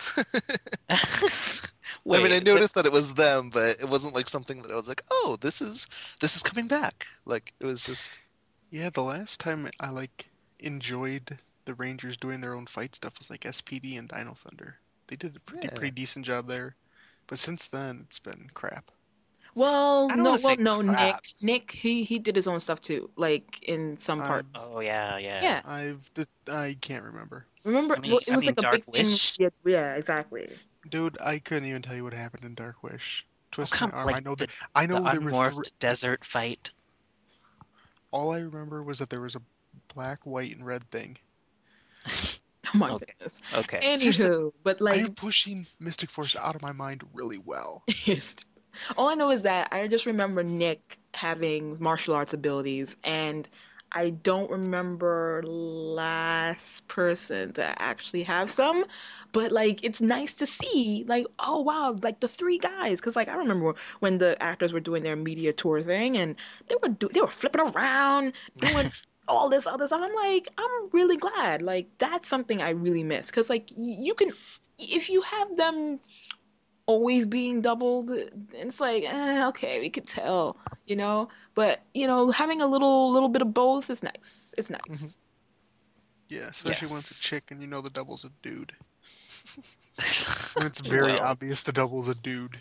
Wait, I mean, I is it- noticed that it was them, but it wasn't like something that I was like, "Oh, this is this is coming back." Like it was just Yeah, the last time I like enjoyed the Rangers doing their own fight stuff was like S P D and Dino Thunder. They did a pretty Yeah. pretty decent job there, but since then it's been crap. Well, I don't no, wanna well, say no, Nick, crap. Nick, he he did his own stuff too, like in some Uh, parts. Oh yeah, yeah. Yeah, I've d- I can't remember, remember? I mean- well, it I was mean, like a Dark big scene. Wish. Yeah, yeah, exactly. dude. I couldn't even tell you what happened in Dark Wish. Twist come- my arm. like I know the- that. I The know there were. unmorphed Thr- desert fight. all I remember was that there was a black, white, and red thing. Oh my Okay. goodness. Okay. Anywho, but I like, am pushing Mystic Force out of my mind really well. just- all I know is that I just remember Nick having martial arts abilities, and I don't remember last person to actually have some. But like, it's nice to see, like, oh wow, like the three guys, because like I remember when the actors were doing their media tour thing, and they were do- they were flipping around, doing all this other stuff. I'm like, I'm really glad. Like that's something I really miss, because like y- you can, if you have them always being doubled, it's like eh, okay, we could tell, you know, but you know, having a little little bit of both is nice. It's nice. Yeah, especially when it's a Yes. chick and you know the double's a dude. When it's very Well. obvious the double's a dude.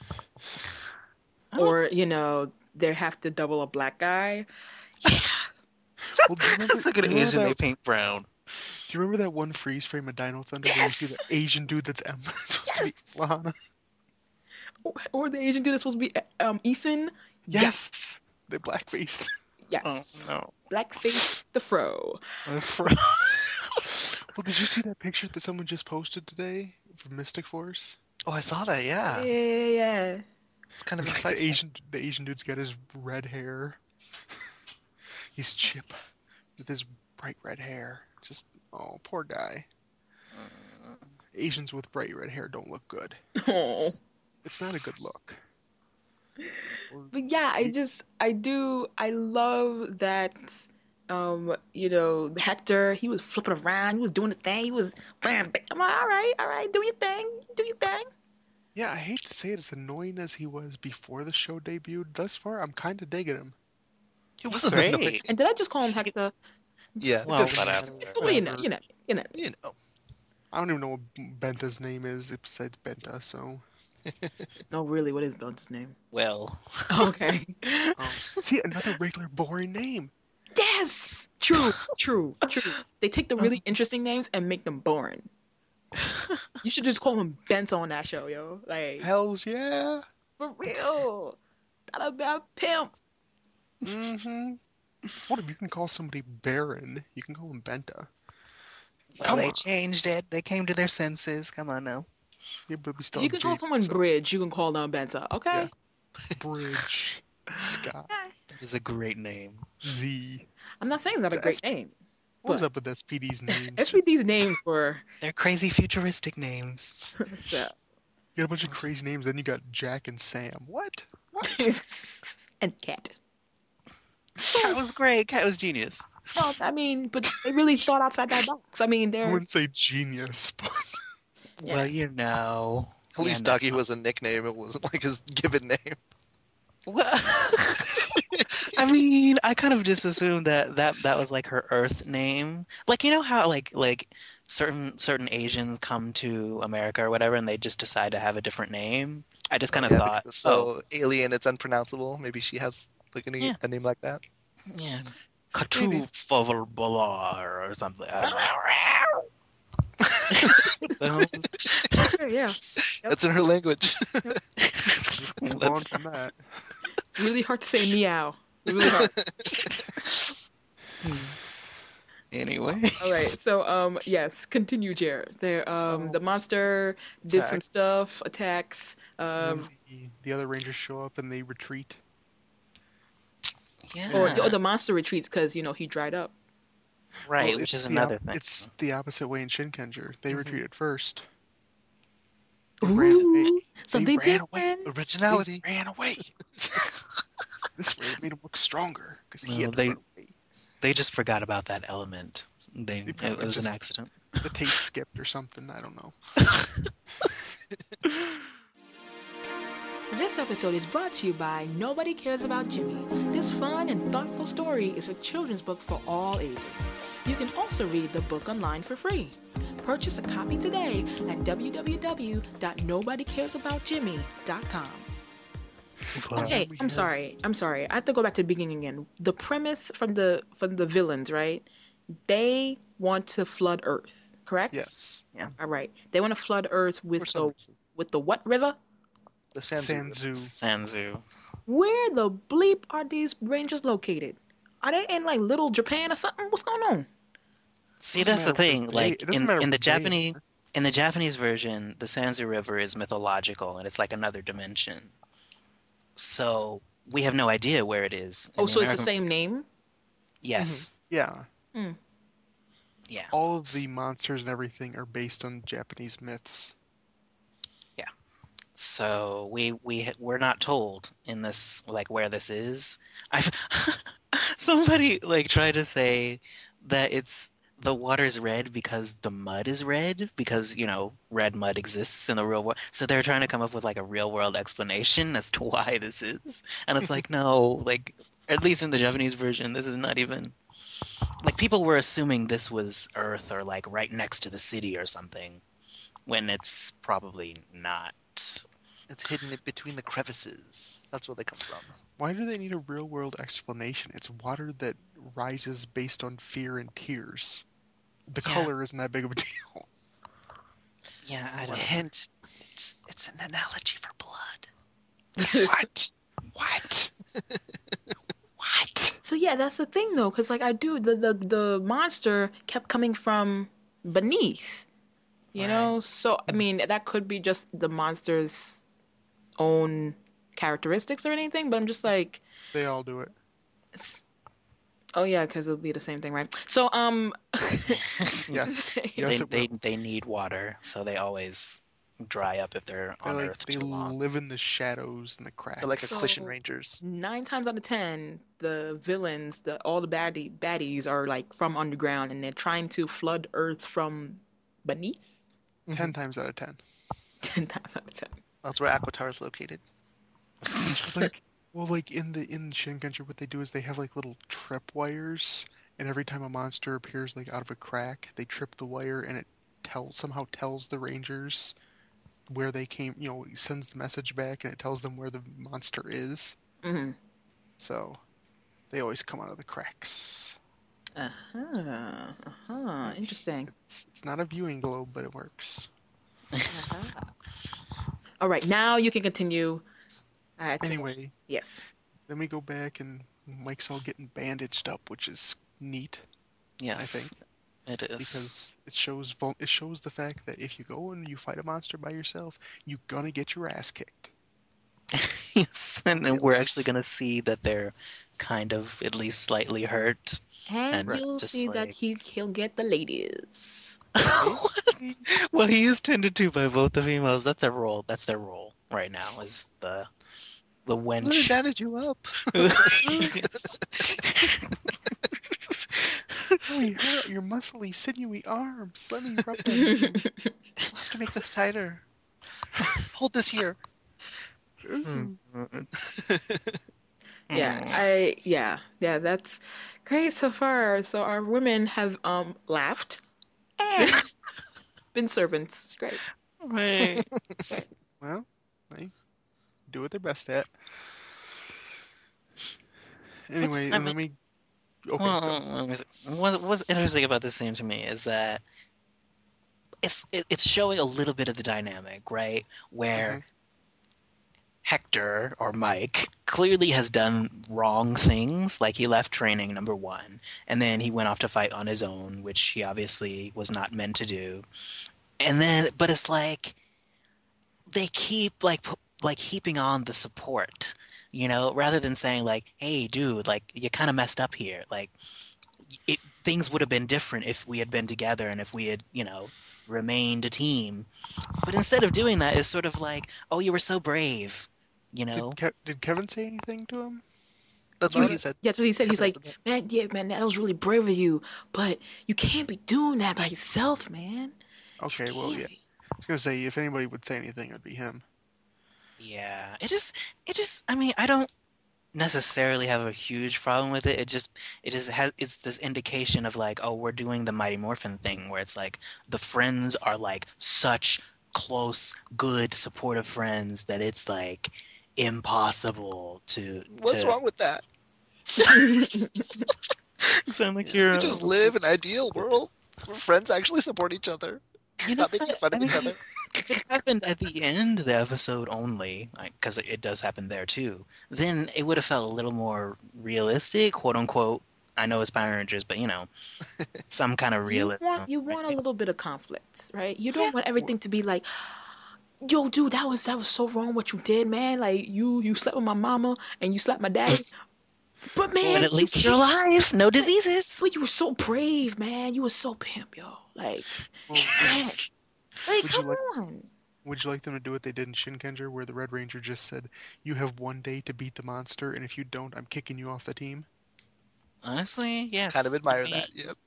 Or you know, they have to double a black guy. Well, do you remember, It's like an do you remember Asian they that, paint brown. do you remember that one freeze frame of Dino Thunder where you see the Asian dude that's Em supposed to be Yes. Lana? Or, or the Asian dude that's supposed to be um Ethan. Yes, the blackface. Yes, Oh no. blackface the fro. Well, did you see that picture that someone just posted today from Mystic Force? Oh, I saw that. Yeah, Yeah, yeah, yeah. it's kind of It's like insightful. the Asian, the Asian dude's got his red hair. He's Chip with his bright red hair. Just oh, poor guy. Asians with bright red hair don't look good. Oh. It's not a good look. But yeah, I just I do I love that um you know Hector, he was flipping around, he was doing the thing, he was bam, bam. I'm like, all right, all right, do your thing, do your thing. Yeah, I hate to say it, as annoying as he was before the show debuted, thus far, I'm kind of digging him. It wasn't Great. annoying. And did I just call him Hector? Yeah, it Well, doesn't whatever. matter. Well, you know, you know, you know. You know. I don't even know what Benta's name is besides Benta, so No, really, what is Benta's name? Well, Okay. Oh. See, another regular boring name. Yes! True, true, true. They take the really interesting names and make them boring. You should just call him Benta on that show, yo. Like, Hells yeah. for real. That about pimp. Mm-hmm. What if you can call somebody Baron? You can call him Benta. well, Come they on. changed it. They came to their senses. Come on now. Yeah, but we still If you have can call Jake, someone so- Bridge, you can call them Benta, okay? Yeah. Bridge. Scott. That is a great name. Z. I'm not saying that's a The great S P name. What is But- up with S P D's names? S P D's names were They're crazy futuristic names. so. You got a bunch of crazy names, then you got Jack and Sam. What? What? and Cat. Cat was great. Cat was genius. No, I mean, but they really thought outside that box. I mean, I they're wouldn't say genius, but Yeah. Well, you know. At least Yeah, no. Doggy was a nickname. It wasn't like his given name. Well, I mean, I kind of just assumed that, that that was like her Earth name. Like, you know how like like certain certain Asians come to America or whatever, and they just decide to have a different name. I just kind of Yeah, thought, because it's so alien, it's unpronounceable. Maybe she has like a, name- Yeah. a name like that. oh, yeah, Katufavalbalar or something. I don't know. yeah, yeah. That's in her language. move on That's from that. It's really hard to say meow. Really hard. anyway. All right, so um, yes, continue, Jared. There, um, Oh. the monster did some Attacks. stuff, attacks. Um, then the, the other Rangers show up and they retreat. Yeah. or oh, the monster retreats because you know he dried up. right, Well, which it's is the another op- thing. It's the opposite way in Shinkenger. They Mhm. retreated first. They ran away. Ooh, something ran away. different. Originality. They ran away. This way it made him look stronger because he Well, had to they- run away. They just forgot about that element. They, They it probably was an just- accident. The tape skipped or something. I don't know. This episode is brought to you by Nobody Cares About Jimmy. This fun and thoughtful story is a children's book for all ages. You can also read the book online for free. Purchase a copy today at w w w dot nobody cares about jimmy dot com. Okay, we I'm have- sorry. I'm sorry. I have to go back to the beginning again. The premise from the from the villains, right? They want to flood Earth, correct? Yes. All right. They want to flood Earth For with some the reason. with the what river? The Sanzu. Sanzu. Sanzu. Where the bleep are these rangers located? Are they in like little Japan or something? What's going on? See, Doesn't that's the matter what thing. day- Like it doesn't in, matter in the what day it Japanese is. in the Japanese version, the Sanzu River is mythological and it's like another dimension. So we have no idea where it is. In Oh, so it's American- the same name? Yes. Yeah. Yeah. All of the monsters and everything are based on Japanese myths. So we we we're not told in this like where this is. I somebody like tried to say that it's the water's red because the mud is red because you know red mud exists in the real world. So they're trying to come up with like a real world explanation as to why this is, and it's like no, like at least in the Japanese version, this is not even like people were assuming this was Earth or like right next to the city or something, when it's probably not. It's hidden in between the crevices. That's where they come from. Why do they need a real world explanation? It's water that rises based on fear and tears. The Yeah. color isn't that big of a deal. Yeah, I don't. Hint. It's it's an analogy for blood. What? What? What? So yeah, that's the thing though, because like I do the, the the monster kept coming from beneath. You know? So I mean that could be just the monster's own characteristics or anything, but I'm just like They all do it. oh yeah, because it'll be the same thing, right? So um Yes. Yes, they, it they will. they need water, so they always dry up if they're They on like Earth they too long. live in the shadows and the cracks. They're like So- Eclipse Rangers. nine times out of ten, the villains, the all the baddie baddies are like from underground and they're trying to flood Earth from beneath. ten times out of ten. Ten times out of ten. That's where Aquitar is located. Like, well, like in the in Shinkenger, what they do is they have like little trip wires, and every time a monster appears like out of a crack, they trip the wire, and it tells somehow tells the Rangers where they came. You know, he sends the message back and it tells them where the monster is. Mm-hmm. So they always come out of the cracks. Uh-huh. Uh-huh. Interesting. It's, it's not a viewing globe, but it works. Uh-huh. All right, now you can continue. Uh, to- Anyway, Yes. then we go back and Mike's all getting bandaged up, which is neat Yes, I think. it is. because it shows vul- it shows the fact that if you go and you fight a monster by yourself, you're gonna get your ass kicked. Yes, and then we're Yes. actually gonna see that they're kind of at least slightly hurt. And And you'll just see that like- he, he'll get the ladies. Well, he is tended to by both the females. That's their role. That's their role right now. Is the the Let me wench. bandage you up. Yes. Oh, you hurt your muscly, sinewy arms. Let me rub them. I'll have to make this tighter. Hold this here. Ooh. Yeah, I yeah, yeah, that's great so far. So our women have um laughed and been servants. It's great. Right. Well, they do what they're best at. Anyway, I let mean- me. Okay, Well, go. let me see. what what's interesting about this scene to me is that it's it, it's showing a little bit of the dynamic, right? Where Mhm. Hector or Mike clearly has done wrong things, like he left training, number one, and then he went off to fight on his own, which he obviously was not meant to do. And then, but it's like they keep like pu- like heaping on the support, you know, rather than saying like, "Hey, dude, like you kind of messed up here. Like, it, things would have been different if we had been together and if we had, you know, remained a team." But instead of doing that, it's sort of like, "Oh, you were so brave," you know. Did, Ke- did Kevin say anything to him? That's You- what he said. Yeah, that's what he said. He's Says like, that. man, yeah, man, that was really brave of you, but you can't be doing that by yourself, man. Okay, well, Can't yeah. be. I was gonna say if anybody would say anything, it'd be him. Yeah, it just, it just, I mean, I don't necessarily have a huge problem with it. It just, it is has, it's this indication of like, oh, we're doing the Mighty Morphin thing, where it's like the friends are like such close, good, supportive friends that it's like impossible to. What's to... wrong with that? Sound like We you're just live in an ideal world where friends actually support each other. You know Stop making what? fun of I each mean, other. If it happened at the end of the episode only, because it, it does happen there too, then it would have felt a little more realistic, quote unquote. I know it's Power Rangers, but you know, some kind of You realism. want you want a right? little bit of conflict, right? You don't Yeah. want everything to be like, yo, dude, that was that was so wrong what you did, man. Like you you slept with my mama and you slapped my daddy. But man, But at you least you're can't- alive. No diseases. But you were so brave, man. You were so pimp, yo. Like, Well, man, like Would you come like- on. would you like them to do what they did in Shinkenger, where the Red Ranger just said, "You have one day to beat the monster, and if you don't, I'm kicking you off the team"? Honestly, yes. Kind of admire I mean, that. Yep.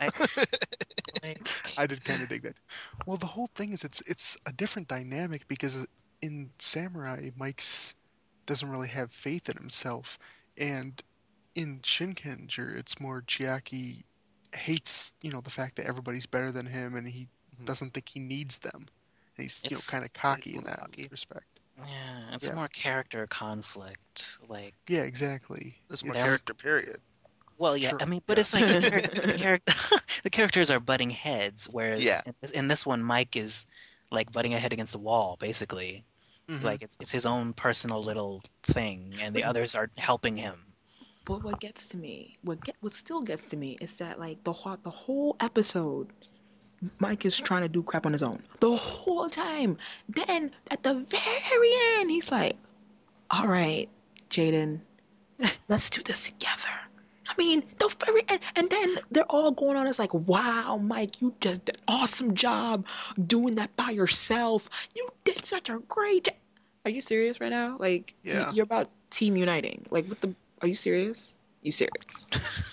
I- like, I did kind of dig that. Well, the whole thing is it's it's a different dynamic because in Samurai, Mike's doesn't really have faith in himself, and in Shinkenger, it's more Chiaki hates you know the fact that everybody's better than him, and he Mhm. doesn't think he needs them. And he's you know It's- kind of cocky he's a in little that cocky. respect. yeah, it's Yeah. a more character conflict. Like, Yeah, exactly. There's more It's- character, period. well, yeah, Sure, I mean, but yeah. it's like the, char- the, character, the characters are butting heads, whereas Yeah. in, this, in this one, Mike is like butting a head against the wall, basically. Mhm. Like it's it's his own personal little thing, and the others are helping him. But what gets to me, what get what still gets to me is that like the whole the whole episode, Mike is trying to do crap on his own the whole time. Then at the very end, he's like, "All right, Jaden, let's do this together." I mean, the very end, and then they're all going on. It's like, "Wow, Mike, you just did an awesome job doing that by yourself. You did such a great." jo-" Are you serious right now? Like, y- Yeah. you're about team uniting. Like, what the? Are you serious? You serious?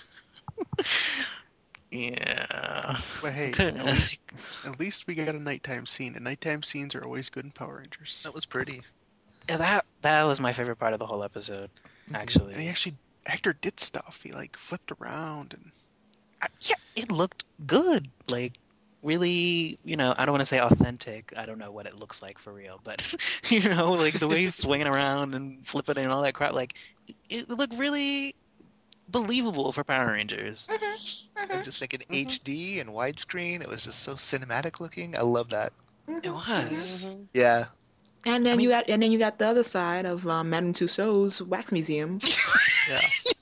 Yeah. But hey, Okay. at least, at least we got a nighttime scene, and nighttime scenes are always good in Power Rangers. That was pretty. Yeah, that that was my favorite part of the whole episode, And he actually. actually, Hector did stuff. He like flipped around and I- yeah, it looked good. Like really, you know, I don't want to say authentic. I don't know what it looks like for real, but you know, like the way he's swinging around and flipping and all that crap, like it looked really believable for Power Rangers. I'm just thinking Mhm. H D and widescreen. It was just so cinematic looking. I love that. It was. Yeah. And then I mean- you got and then you got the other side of um, Madame Tussauds Wax Museum. Yeah.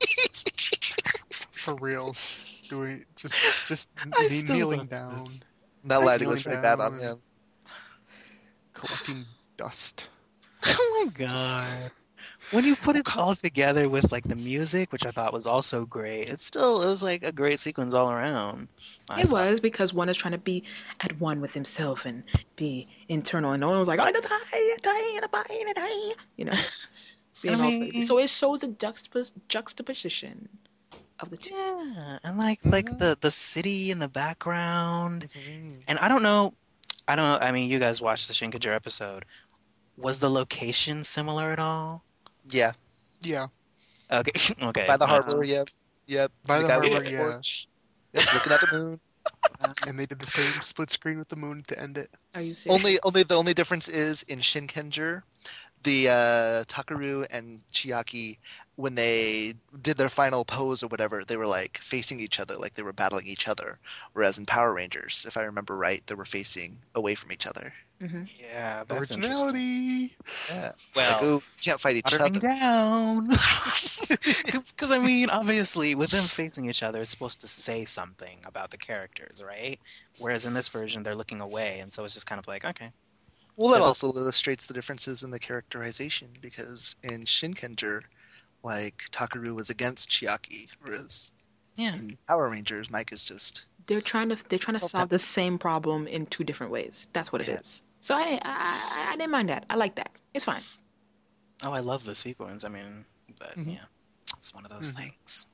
For reals. Doing just just I kne- still kneeling love down, this. That I lighting see was what really bad down on and- him. collecting dust. Oh my god. When you put it all together with like the music, which I thought was also great, it's still it was like a great sequence all around. I It thought. was because one is trying to be at one with himself and be internal, and no one was like, "Oh, the die, die, the die, the die," you know, being I all mean- crazy. So it shows the juxtapos- juxtaposition of the two. Yeah, and like like Mhm. the the city in the background, Mhm. and I don't know, I don't know. I mean, you guys watched the Shinkager episode. Was the location similar at all? Yeah. Yeah. Okay, okay. By the uh, harbor, yep. Yep. By the guy was harbor, on the yeah. porch. Yep, looking at the moon. And they did the same split screen with the moon to end it. Are you serious? Only, only the only difference is in Shinkenger, the uh, Takaru and Chiaki, when they did their final pose or whatever, they were like facing each other, like they were battling each other. Whereas in Power Rangers, if I remember right, they were facing away from each other. hmm Yeah, that's interesting. Originality. Yeah. Well, like, oh, can't fight each watering other. down. Because I mean, obviously, with them facing each other, it's supposed to say something about the characters, right? Whereas in this version, they're looking away, and so it's just kind of like, okay. Well, that Yeah. also illustrates the differences in the characterization because in Shinkenger, like Takaru was against Chiaki, whereas Yeah. in Power Rangers, Mike is just They're trying to they're trying to Solve solve that. the same problem in two different ways. That's what it Yeah. is. So I, I I I didn't mind that. I like that. It's fine. Oh, I love the sequence. I mean, but Mhm. yeah, it's one of those Mhm. things.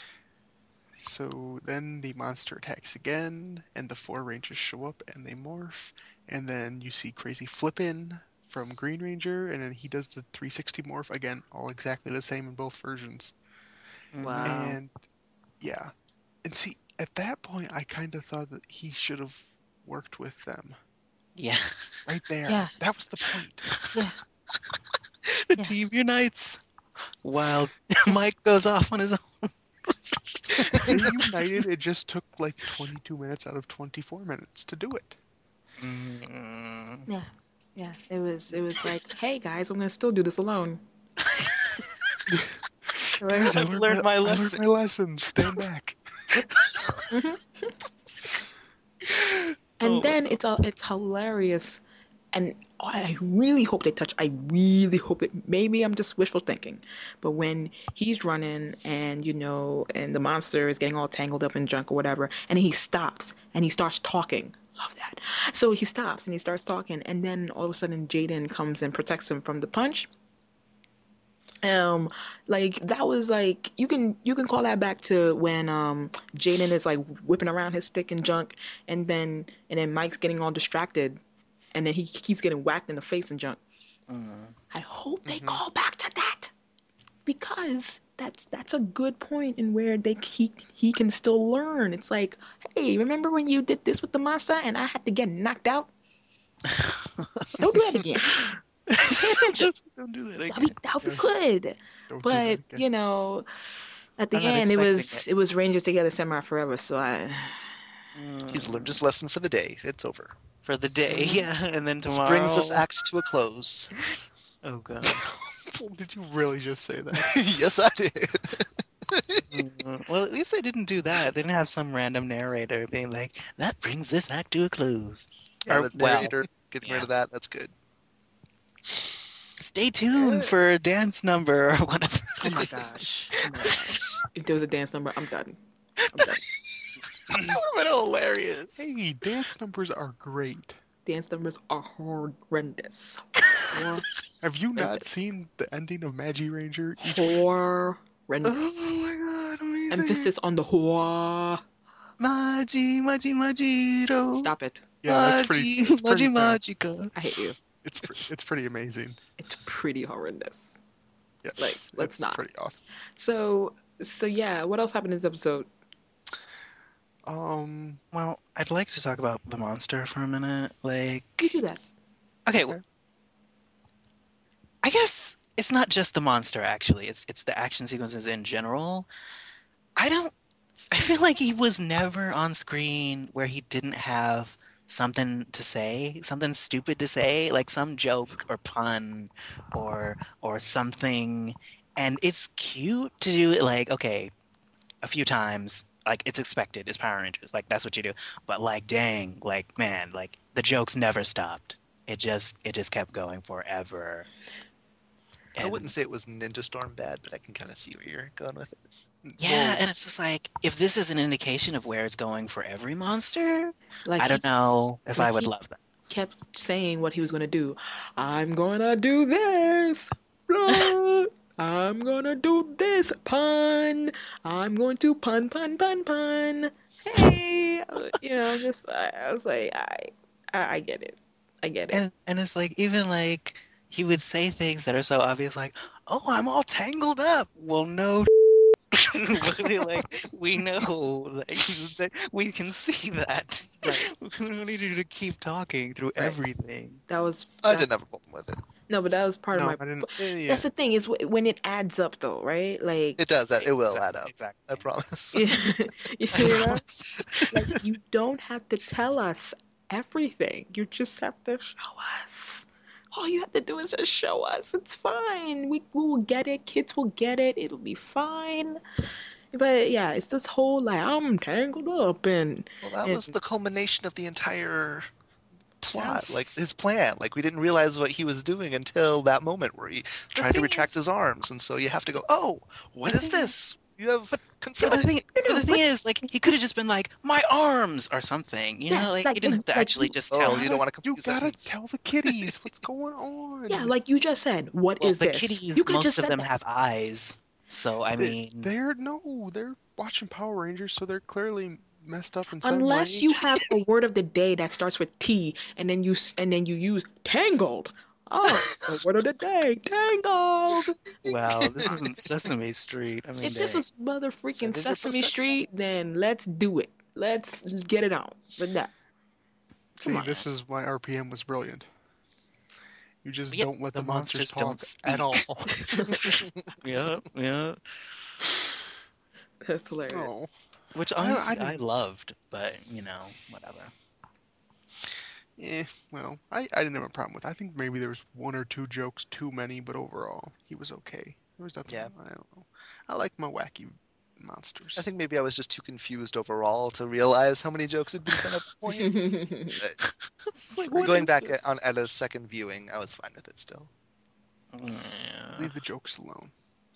So then the monster attacks again, and the four rangers show up and they morph. And then you see Crazy Flippin from Green Ranger, and then he does the three sixty morph again, all exactly the same in both versions. Wow. And yeah, and see, at that point, I kind of thought that he should have worked with them Yeah. right there. Yeah. That was the point. Yeah. The Yeah. team unites while Mike goes off on his own. They united. It just took like twenty-two minutes out of twenty-four minutes to do it. Mm. Yeah. Yeah. It was it was like, hey guys, I'm gonna still do this alone. Guys, I I've learned my I lesson. learned my lesson. Stand back. And Oh. then it's a, it's hilarious, and I really hope they touch. I really hope it. Maybe I'm just wishful thinking, but when he's running and you know, and the monster is getting all tangled up in junk or whatever, and he stops and he starts talking. Love that. So he stops and he starts talking, and then all of a sudden Jaden comes and protects him from the punch. Um, like that was like you can you can call that back to when um Jaden is like whipping around his stick and junk, and then and then Mike's getting all distracted, and then he keeps getting whacked in the face and junk. Mm. I hope they Mhm. call back to that because that's that's a good point in where they he he can still learn. It's like, hey, remember when you did this with the monster and I had to get knocked out? Don't do that again. Pay attention. Don't do that That'll again. be that'll be Yes. good. Don't do But that again. you know, at the I'm not end, it was expecting it. was Rangers Together Samurai Forever. So I, he's learned his lesson for the day. It's over. For the day, yeah, and then This tomorrow. brings this act to a close. Oh god. Did you really just say that? Yes, I did. Mm, well, at least they didn't do that. They didn't have some random narrator being like, "That brings this act to a close." Yeah, Or, the well, narrator, getting rid yeah. of that, that's good. Stay tuned for a dance number or whatever. oh my gosh, oh my gosh. If there was a dance number, I'm done. I'm done. That would have been hilarious. Hey, dance numbers are great. Dance numbers are horrendous. Hor- Have you not seen the ending of Magi Ranger? Each- horrendous. Oh my god, amazing. Emphasis on the horror. Maji, Maji, Majiro. Stop it. yeah, that's pretty. Maji, It's pretty, Maji, bad. Majika. I hate you. It's pre- it's pretty amazing. It's pretty horrendous. Yes, Like, let's it's not. pretty awesome. So so yeah, what else happened in this episode? Um, Well, I'd like to talk about the monster for a minute. Like, You do that. okay, Okay. I guess it's not just the monster, actually. It's it's the action sequences in general. I don't. I feel like he was never on screen where he didn't have something to say, something stupid to say, like some joke or pun or or something. And it's cute to do it like, okay, a few times. Like it's expected. It's Power Rangers. Like that's what you do. But like, dang, like man, like the jokes never stopped. It just it just kept going forever. I And wouldn't say it was Ninja Storm bad, but I can kind of see where you're going with it. yeah, well, and it's just like if this is an indication of where it's going for every monster, Like I he don't know if I like would he love that. kept saying what he was gonna do. I'm gonna do this. Blah. I'm gonna do this pun. I'm going to pun pun pun pun. Hey, Uh, you know, just I, I was like, I, I I get it. I get it. And and it's like even like he would say things that are so obvious, like, "Oh, I'm all tangled up." Well, no, really, like we know that, you, that we can see that. Right. We don't need you to keep talking through Right. everything. That was I that's, didn't have a problem with it. no, but that was part of no, my. I didn't. but Yeah, yeah. That's the thing is wh- when it adds up though, right? Like It does. That it will Exactly. add up. Exactly. I promise. you I know, promise. like you don't have to tell us everything. You just have to show us. All you have to do is just show us. It's fine. We, we will get it. Kids will get it. It'll be fine. But yeah, it's this whole like I'm tangled up and Well, that and was the culmination of the entire plot, like Yes. his plan. Like we didn't realize what he was doing until that moment where he tried to thing retract is- his arms, and so you have to go, "Oh, what The is thing this? You have But the conflicting." thing, but the thing is, like, he could have just been like, "My arms" or something, you Yeah, know? Like, like- he didn't have to like actually you- just Oh, tell. you don't want to You complete gotta sentence. tell the kiddies what's going on. yeah, like you just said, what is Well, the this? kitties, You could most just of said them that. have eyes, so I They- mean, they're no, they're watching Power Rangers, so they're clearly messed up in some Unless way. you have a word of the day that starts with T and then you s- and then you use tangled. Oh, the word of the day, tangled. wow, this isn't Sesame Street. I mean, If this dang. was mother Send freaking in your Sesame perspective. Street, then let's do it. Let's get it on. But that, See, come on. this is why R P M was brilliant. You just But yeah, don't let the the, monsters, monsters talk don't at all. yeah, yeah. That's hilarious. Oh, Which I- I honestly I, didn't- loved, but you know, whatever. yeah. Well, I, I didn't have a problem with it. I think maybe there was one or two jokes too many, but overall, he was okay. There was nothing. Yeah. I don't know. I like my wacky monsters. I think maybe I was just too confused overall to realize how many jokes had been said at the point. But It's like, what going is back this? at, on at a second viewing, I was fine with it still. Yeah. leave the jokes alone.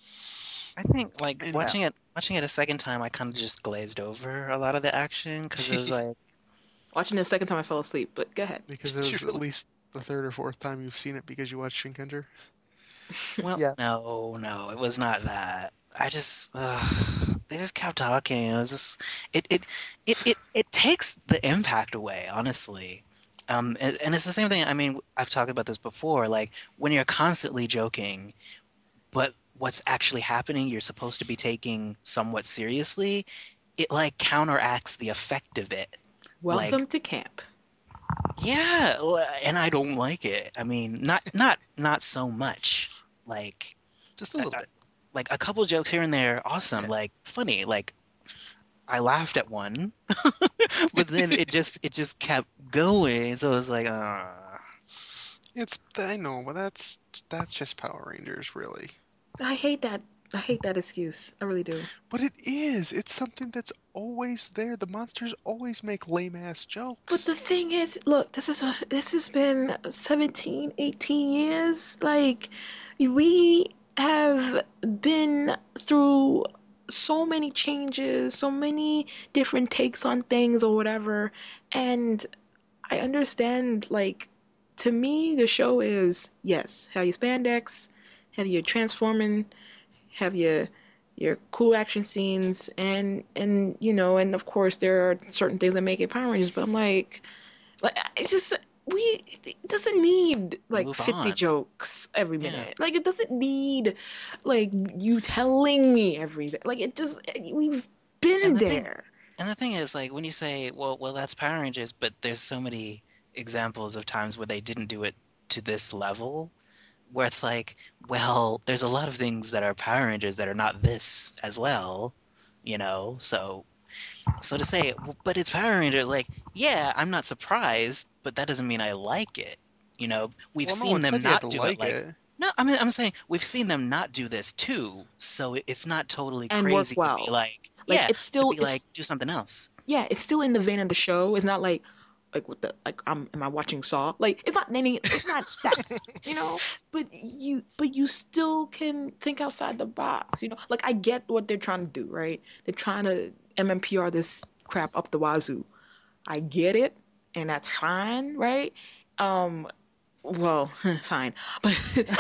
I think like And watching it watching it a second time, I kind of just glazed over a lot of the action because it was like, Watching it the second time, I fell asleep. But go ahead. Because it Did you was really? at least the third or fourth time you've seen it because you watched Shinkenger. well, Yeah. no, no, it was not that. I just uh, they just kept talking. It was just it it it it, it takes the impact away, honestly. Um, and, and it's the same thing. I mean, I've talked about this before. Like when you're constantly joking, but what's actually happening, you're supposed to be taking somewhat seriously. It like counteracts the effect of it. Welcome to camp. Yeah, l- and I don't like it. I mean, not not not so much. Like Just a little I- bit. like a couple jokes here and there, awesome, Yeah. like funny. Like I laughed at one, but then it just it just kept going. So it was like, uh It's I know, but that's that's just Power Rangers, really. I hate that. I hate that excuse. I really do. But it is. It's something that's always there. The monsters always make lame ass jokes. But the thing is, look, this is this has been seventeen, eighteen years. Like, we have been through so many changes, so many different takes on things or whatever. And I understand, like, to me, the show is, yes, have your spandex, have your transforming, have your your cool action scenes, and and you know, and of course there are certain things that make it Power Rangers. But I'm like, like it's just we it doesn't need like Move fifty on. jokes every Yeah. minute. Like it doesn't need like you telling me everything. Like it just we've been And the thing- there. And the thing is, like, when you say, well, well, that's Power Rangers, but there's so many examples of times where they didn't do it to this level, where it's like, well, there's a lot of things that are Power Rangers that are not this as well, you know? So, so to say, "Well, but it's Power Ranger," like, yeah, I'm not surprised, but that doesn't mean I like it. You know, we've Well, no seen one them said you had not to do like it like, it. no, I mean, I'm saying we've seen them not do this too, so it- it's not totally And work crazy to well. be like, Like, yeah, it's to still- be it's- like, do something else. Yeah, it's still in the vein of the show. It's not like like what the like I'm am I watching Saw? Like it's not any it's not that, you know? But you but you still can think outside the box, you know? Like I get what they're trying to do, right? They're trying to M M P R this crap up the wazoo. I get it, and that's fine, right? Um well, fine. But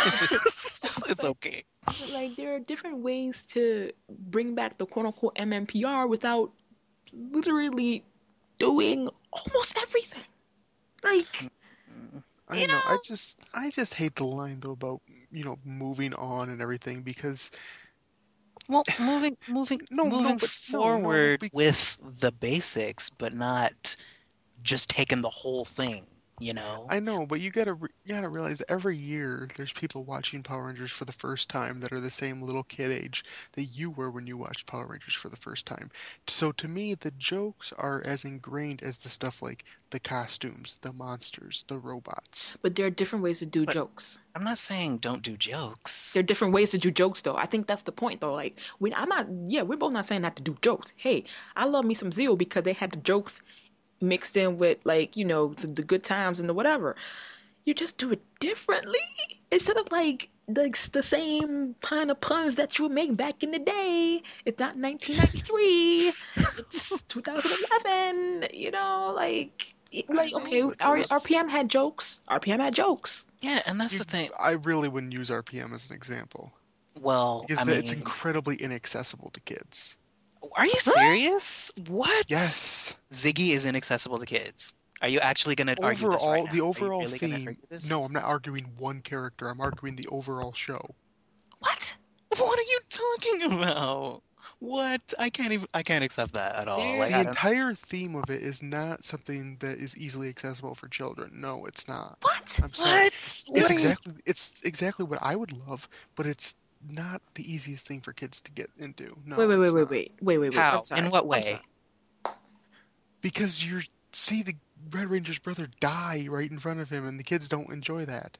It's okay. but, like there are different ways to bring back the quote unquote M M P R without literally doing almost everything. Like I You know. I know? just I just hate the line though about you know moving on and everything because Well, moving, moving, No, no, moving but no, no, no, forward be- with the basics, but not just taking the whole thing. You know, I know, but you gotta re- you gotta realize that every year there's people watching Power Rangers for the first time that are the same little kid age that you were when you watched Power Rangers for the first time. So to me, the jokes are as ingrained as the stuff like the costumes, the monsters, the robots. but there are different ways to do But- jokes. I'm not saying don't do jokes. There are different ways to do jokes though. I think that's the point though. Like when I'm not yeah, we're both not saying not to do jokes. Hey, I love me some Zeal because they had the jokes mixed in with like, you know, the good times and the whatever. You just do it differently instead of like the, the same kind of puns that you would make back in the day. It's not nineteen ninety-three. It's two thousand eleven. You know, like like okay, but R- those- RPM had jokes. R P M had jokes. Yeah, and that's You- the thing. I really wouldn't use R P M as an example Well, because I that mean, it's incredibly inaccessible to kids. are you serious? What? Yes. Ziggy is inaccessible to kids. Are you actually going to argue this Overall, right now? the Are you overall really gonna theme. argue this? No, I'm not arguing one character. I'm arguing the overall show. What? What are you talking about? What? I can't even. I can't accept that at all. There- Like, The I don't, entire theme of it is not something that is easily accessible for children. No, it's not. What? I'm sorry. what? It's What are you- exactly it's exactly what I would love, but it's not the easiest thing for kids to get into. No, Wait, wait, wait, it's wait, not. wait, wait, wait, wait. How? I'm sorry. In what I'm way? sorry. Because you see the Red Ranger's brother die right in front of him, and the kids don't enjoy that.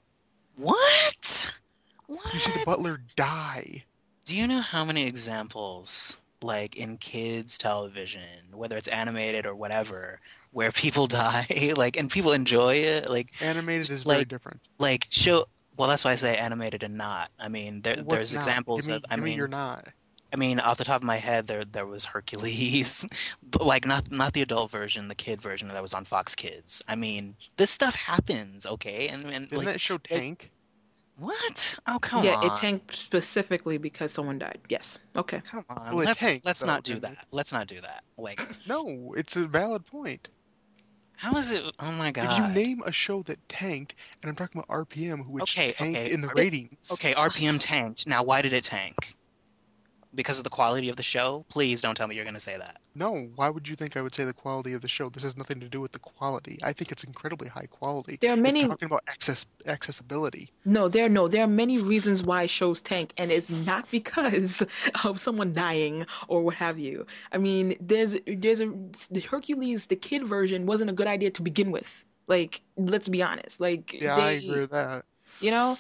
What? What? You see the butler die. Do you know how many examples, like in kids' television, whether it's animated or whatever, where people die, like, and people enjoy it, like, Animated is very Like, different. like show. Well, that's why I say animated and not. I mean, there, What's there's not? examples Give me, of. I give me mean, you're not. I mean, off the top of my head, there there was Hercules, but like not not the adult version, the kid version that was on Fox Kids. I mean, this stuff happens, okay? And and Didn't like, that show Tank? what? Oh, come Yeah, on. it tanked specifically because someone died. Yes. Okay. Come on. Well, it let's tanked, let's though, not do didn't it? that. Let's not do that. Like, No, it's a valid point. how is it? Oh my god. If you name a show that tanked, and I'm talking about R P M, which Okay, tanked okay, in the R- ratings. Okay, R P M tanked. Now, why did it tank? Because of the quality of the show? Please don't tell me you're going to say that. No, why would you think I would say the quality of the show? This has nothing to do with the quality. I think it's incredibly high quality. There are It's many- talking about access accessibility. No, there no. There are many reasons why shows tank, and it's not because of someone dying or what have you. I mean, there's there's a the Hercules, the kid version, wasn't a good idea to begin with. Like, let's be honest. Like, Yeah, they, I agree with that. you know.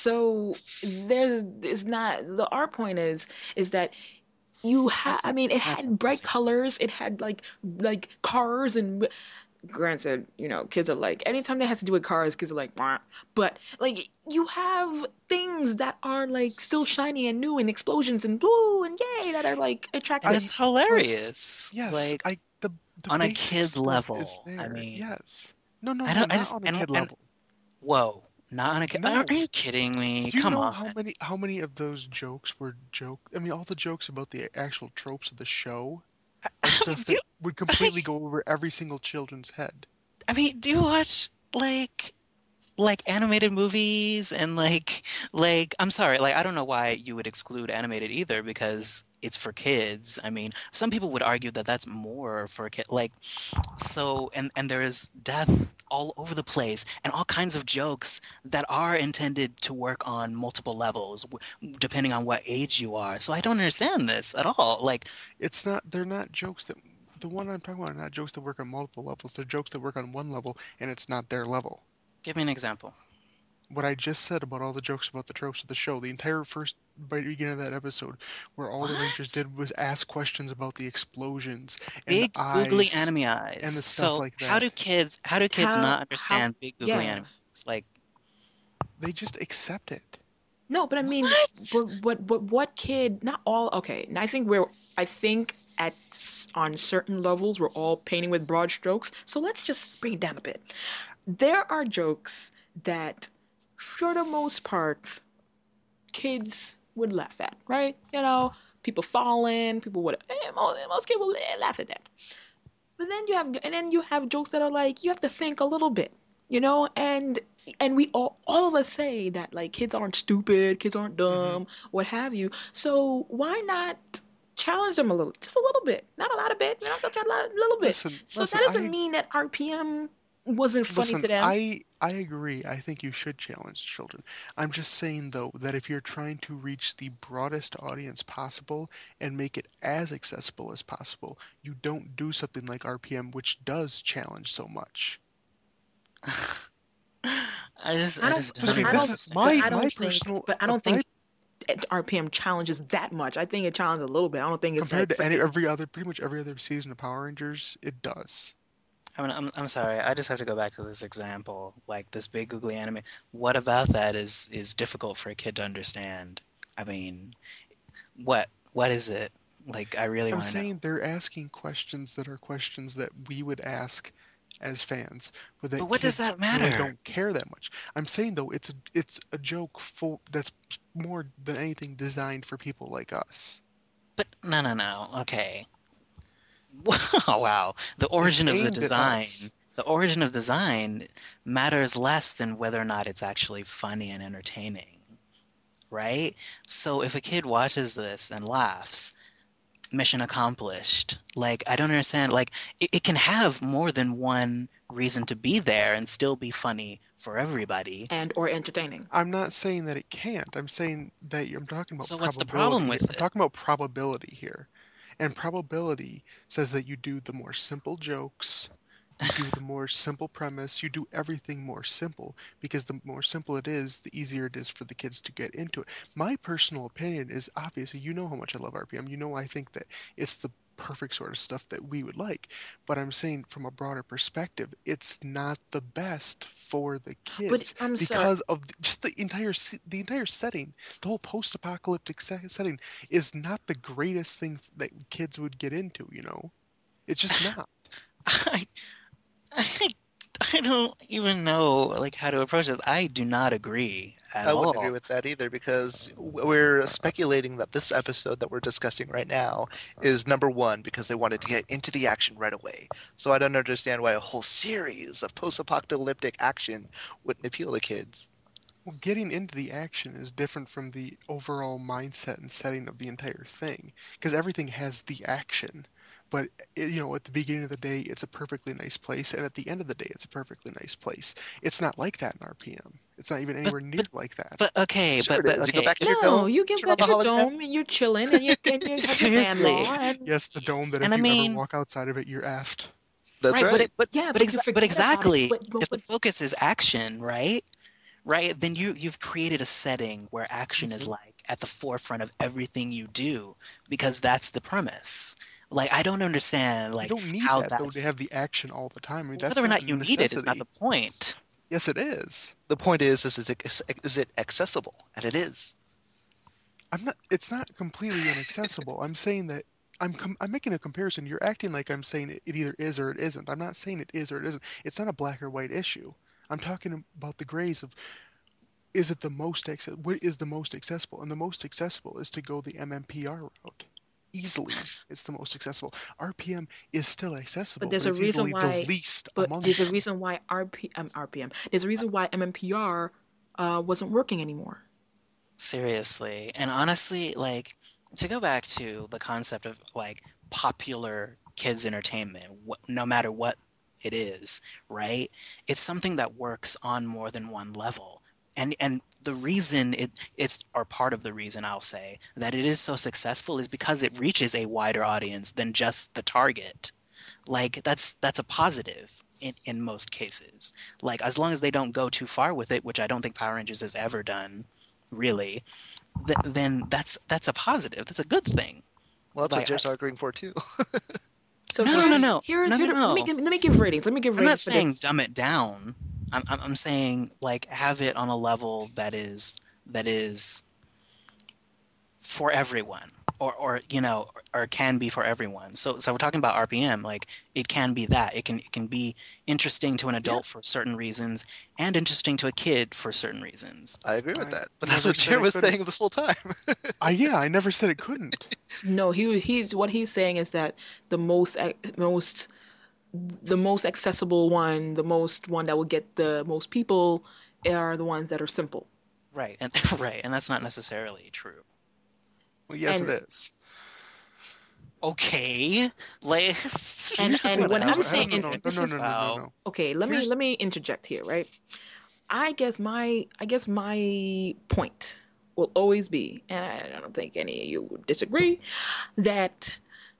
So there's it's not the art point is is that you had. I mean, it that's had bright impressive. colors. It had like like cars and. Granted, you know, kids are like, anytime they have to do with cars, kids are like, wah. But like, you have things that are like still shiny and new and explosions and blue and yay that are like attractive. It's hilarious. Yes, Like, I the, the on a basic kid's stuff level, is I there. mean- yes. No, no, I no, don't- I not just- on a and- kid and- level. whoa. Not on a kid. No. Are you kidding me? Do you Come know on. how many how many of those jokes were joke? I mean, all the jokes about the actual tropes of the show are stuff Do- that would completely go over every single children's head. I mean, do you watch like like animated movies and like like I'm sorry, like I don't know why you would exclude animated either because it's for kids. I mean, some people would argue that that's more for a kid. Like, so, and and there is death all over the place, and all kinds of jokes that are intended to work on multiple levels, w- depending on what age you are. So I don't understand this at all. Like, It's not. They're not jokes that. The one I'm talking about are not jokes that work on multiple levels. They're jokes that work on one level, and it's not their level. give me an example. What I just said about all the jokes about the tropes of the show, the entire first by the beginning of that episode, where all the Rangers What? did was ask questions about the explosions and Big the googly eyes. anime eyes. and the stuff So like how do that. kids how do kids How- not how- understand big googly yeah. anime eyes? Like, They just accept it. No, but I mean, What? but, but but what kid? Not all. Okay, and I think we're. I think at on certain levels we're all painting with broad strokes. So let's just bring it down a bit. There are jokes that, for the most part, kids would laugh at, right? You know, people falling, people would. Eh, most, most kids will laugh at that. But then you have, and then you have jokes that are like you have to think a little bit, you know, and and we all all of us say that like kids aren't stupid, kids aren't dumb, what have you. So why not challenge them a little, just a little bit, not a lot of bit, you know, just a lot- a little bit. Listen, so listen, that doesn't I- mean that R P M wasn't funny Listen, to them. I I agree. I think you should challenge children. I'm just saying though that if you're trying to reach the broadest audience possible and make it as accessible as possible, you don't do something like R P M, which does challenge so much. I just I I don't, just but I mean, I this don't, is but my- I don't my think, personal- but I don't my- think R P M challenges that much. I think it challenges a little bit. I don't think it's Compared like to any every other, pretty much every other season of Power Rangers, it does. I mean, I'm I'm sorry. I just have to go back to this example, like this big googly anime. What about that is is difficult for a kid to understand? I mean, what what is it? Like, I really I'm want to know. saying they're asking questions that are questions that we would ask as fans, but that But what does kids that really matter? don't care that much. I'm saying though, it's a it's a joke for that's more than anything designed for people like us. But no, no, no. Okay. Wow, wow. The origin of the aimed at design, us. the origin of design matters less than whether or not it's actually funny and entertaining, right? So if a kid watches this and laughs, mission accomplished. Like, I don't understand. Like, it, it can have more than one reason to be there and still be funny for everybody. and or entertaining. I'm not saying that it can't. I'm saying that I'm talking about So what's the probability. problem with I'm it? talking about probability here. And probability says that you do the more simple jokes, you do the more simple premise, you do everything more simple, because the more simple it is, the easier it is for the kids to get into it. My personal opinion is, obviously, you know how much I love R P M. You know I think that it's the perfect sort of stuff that we would like. But I'm saying from a broader perspective, it's not the best for the kids But I'm sorry. because of the, just the entire se- the entire setting. The whole post-apocalyptic se- setting is not the greatest thing that kids would get into, you know? It's just not. I, I, I don't even know like how to approach this. I do not agree at I all. wouldn't agree with that either because we're speculating that this episode that we're discussing right now is number one because they wanted to get into the action right away. So I don't understand why a whole series of post-apocalyptic action wouldn't appeal to kids. Well, getting into the action is different from the overall mindset and setting of the entire thing, because everything has the action. But, it- you know, at the beginning of the day, it's a perfectly nice place, and at the end of the day, it's a perfectly nice place. It's not like that in R P M. It's not even anywhere near like that. But okay, Sure but it but is. You go okay. back to your No, dome, you get turn on back the to your hologram. dome and you're chilling and you and you have your fan Seriously. law and Yes, the dome that if And I you mean- ever walk outside of it, you're effed. That's right, right. but it, but Yeah, but, but you exa- forget but about it. exactly, But- but- if the but- focus is action, right? Right, then you you've created a setting where action is Mhm. like at the forefront of everything you do because that's the premise. Like, I don't understand like you don't need how that, though, that's to have the action all the time. I mean, that's whether or not not a you need it is not necessity. the point. Yes, it is. The point is, is, is, it, is it accessible? And it is. I'm not. It's not completely inaccessible. I'm saying that I'm. Com- I'm making a comparison. You're acting like I'm saying it, it either is or it isn't. I'm not saying it is or it isn't. It's not a black or white issue. I'm talking about the grays of. Is it the most accessible? What is the most accessible? And the most accessible is to go the M M P R route. Easily, it's the most accessible. R P M is still accessible, But there's it's a reason easily why- the least but among there's a them. reason why R P um, R P M. There's a reason why M M P R uh, wasn't working anymore. Seriously. And honestly, like to go back to the concept of like popular kids entertainment, wh- no matter what it is, right? It's something that works on more than one level. And and the reason it it's or part of the reason I'll say that it is so successful is because it reaches a wider audience than just the target. Like that's that's a positive in in most cases. Like as long as they don't go too far with it, which I don't think Power Rangers has ever done, really, th- then that's that's a positive. That's a good thing. Well, that's what Like, I, Jeff's arguing for too. So no, no, no, here's no, here, no, no, here let me no. give, let me give ratings. Let me give I'm not ratings for saying this. dumb it down. I'm, I'm I'm saying like have it on a level that is that is for everyone, or or you know, or, or can be for everyone. So so we're talking about R P M. Like it can be that it can it can be interesting to an Yeah, adult for certain reasons, and interesting to a kid for certain reasons. I agree with I that. But that's never what said Jeff it was couldn't. saying this whole time. I yeah, I never said it couldn't. No, he he's what he's saying is that the most most the most accessible one, the most one that will get the most people are the ones that are simple. Right, and right, and that's not necessarily true. Well, yes, it And is. Okay, like and Here's the and thing. when I'm whatever. How's, We how, saying, can no, and no, no, this no, figure is no, this no, no, out. no. okay, let me Here's let me interject here, right? I guess my I guess my point will always be, and I don't think any of you would disagree, that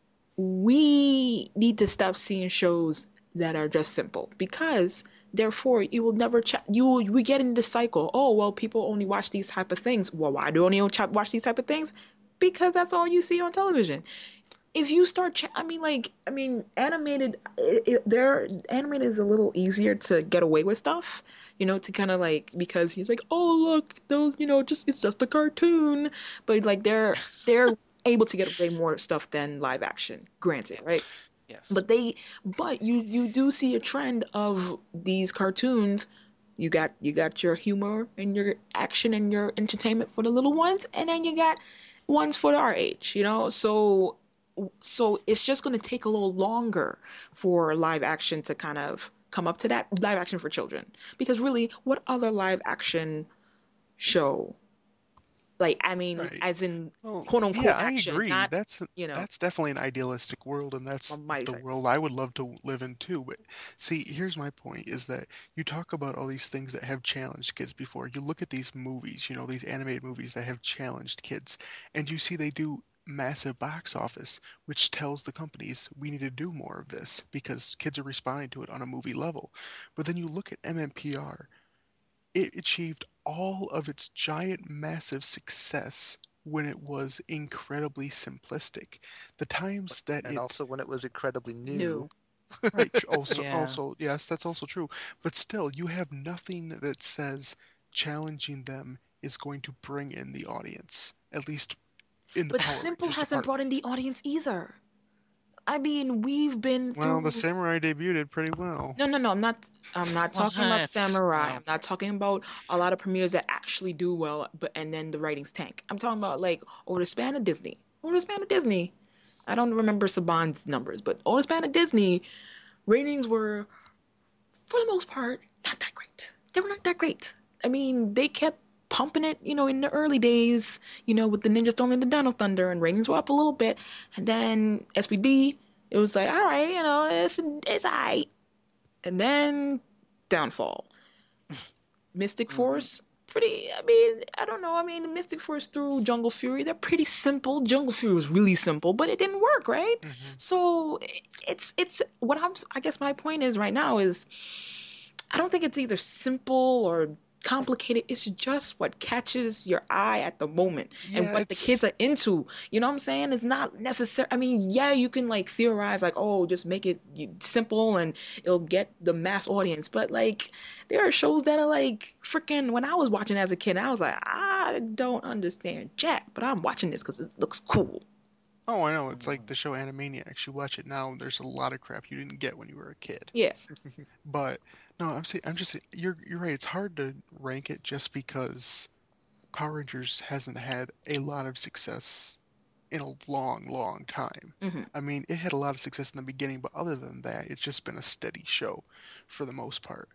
we need to stop seeing shows that are just simple because therefore you will never ch- you will we get into the cycle. Oh well, people only watch these type of things. Well, why do only ch- watch these type of things? Because that's all you see on television. If you start, ch- I mean, like, I mean, animated, it, it, there, animated is a little easier to get away with stuff, you know, to kind of like, because he's like, oh, look, those, you know, just, it's just a cartoon. But like, they're, they're able to get away more stuff than live action, granted, Yeah. right? Yes. But they, but you, you do see a trend of these cartoons. You got, you got your humor and your action and your entertainment for the little ones, and then you got ones for our age, you know? So, so it's just going to take a little longer for live action to kind of come up to that live action for children, because really what other live action show, like, I mean, right. as in Well, quote yeah, unquote I action, agree. not, That's you know, that's definitely an idealistic world, and that's on my the world sites. I would love to live in too. But see, here's my point: is that you talk about all these things that have challenged kids before. You look at these movies, you know, these animated movies that have challenged kids, and you see they do massive box office, which tells the companies we need to do more of this because kids are responding to it on a movie level. But then you look at M M P R, it achieved all of its giant, massive success when it was incredibly simplistic. The times that And it, also when it was incredibly new. New. right, also, Yeah. also, yes, that's also true. But still, you have nothing that says challenging them is going to bring in the audience, at least in the But Power simple Rangers hasn't brought department. in the audience either. I mean, we've been Well, the through. Samurai debuted pretty well. No, no, no. I'm not. I'm not talking about What? Samurai. Oh I'm not talking about a lot of premieres that actually do well, but and then the ratings tank. I'm talking about like over the span of Disney. Over the span of Disney. I don't remember Saban's numbers, but over the span of Disney, ratings were, for the most part, not that great. They were not that great. I mean, they kept pumping it, you know, in the early days, you know, with the Ninja Storm and the Dino Thunder, and ratings were up a little bit. And then S P D, it was like, all right, you know, it's it's alright. And then downfall. Mystic hmm Force, pretty. I mean, I don't know. I mean, Mystic Force through Jungle Fury, they're pretty simple. Jungle Fury was really simple, but it didn't work, right? Hmm. So it's it's what I'm. I guess my point is right now is I don't think it's either simple or complicated. It's just what catches your eye at the moment and Yeah, what the kids it's are into. You know what I'm saying? It's not necessary. I mean, yeah, you can like theorize, like, oh, just make it simple and it'll get the mass audience. But like, there are shows that are like freaking. When I was watching as a kid, I was like, I don't understand Jack, but I'm watching this because it looks cool. oh, I know. It's like the show Animaniacs. You watch it now, there's a lot of crap you didn't get when you were a kid. Yeah. But no, I'm saying I'm just saying- you're you're right. It's hard to rank it just because Power Rangers hasn't had a lot of success in a long, long time. Hmm. I mean, it had a lot of success in the beginning, but other than that, it's just been a steady show for the most part.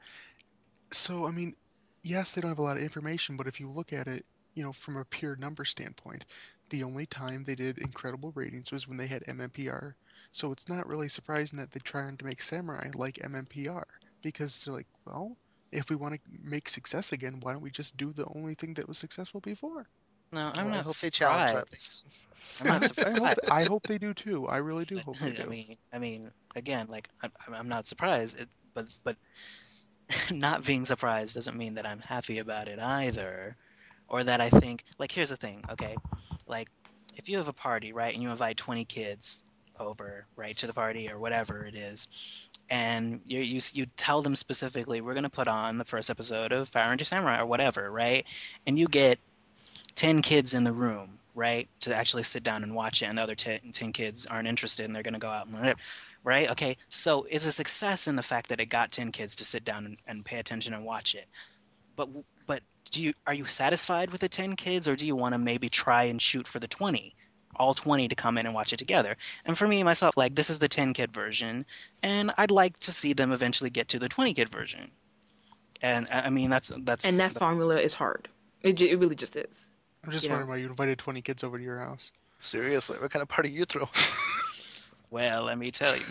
So, I mean, yes, they don't have a lot of information, but if you look at it, you know, from a pure number standpoint, the only time they did incredible ratings was when they had M M P R. So it's not really surprising that they're trying to make Samurai like M M P R. Because they're like, well, if we want to make success again, why don't we just do the only thing that was successful before? No, I'm Well, I not hope they challenge that surprised. I'm not I surprised. hope, I hope they do too. I really do hope they I do. mean, I mean, again, like I'm, I'm not surprised, it, but but not being surprised doesn't mean that I'm happy about it either, or that I think like here's the thing, okay, like if you have a party, right, and you invite twenty kids over, right, to the party or whatever it is, and you you you tell them specifically we're gonna put on the first episode of Fire Ninja Samurai or whatever, right, and you get ten kids in the room, right, to actually sit down and watch it, and the other ten, ten kids aren't interested and they're going to go out and learn it, right? Okay, so it's a success in the fact that it got ten kids to sit down and, and pay attention and watch it. But but do you are you satisfied with the ten kids, or do you want to maybe try and shoot for the twenty? All twenty to come in and watch it together. And for me, myself, like, this is the ten kid version, and I'd like to see them eventually get to the twenty kid version. And I mean, that's... that's And that that's, formula is hard. It, ju- it really just is. I'm just You know. wondering why you invited twenty kids over to your house. Seriously, what kind of party you throw? Well, let me tell you.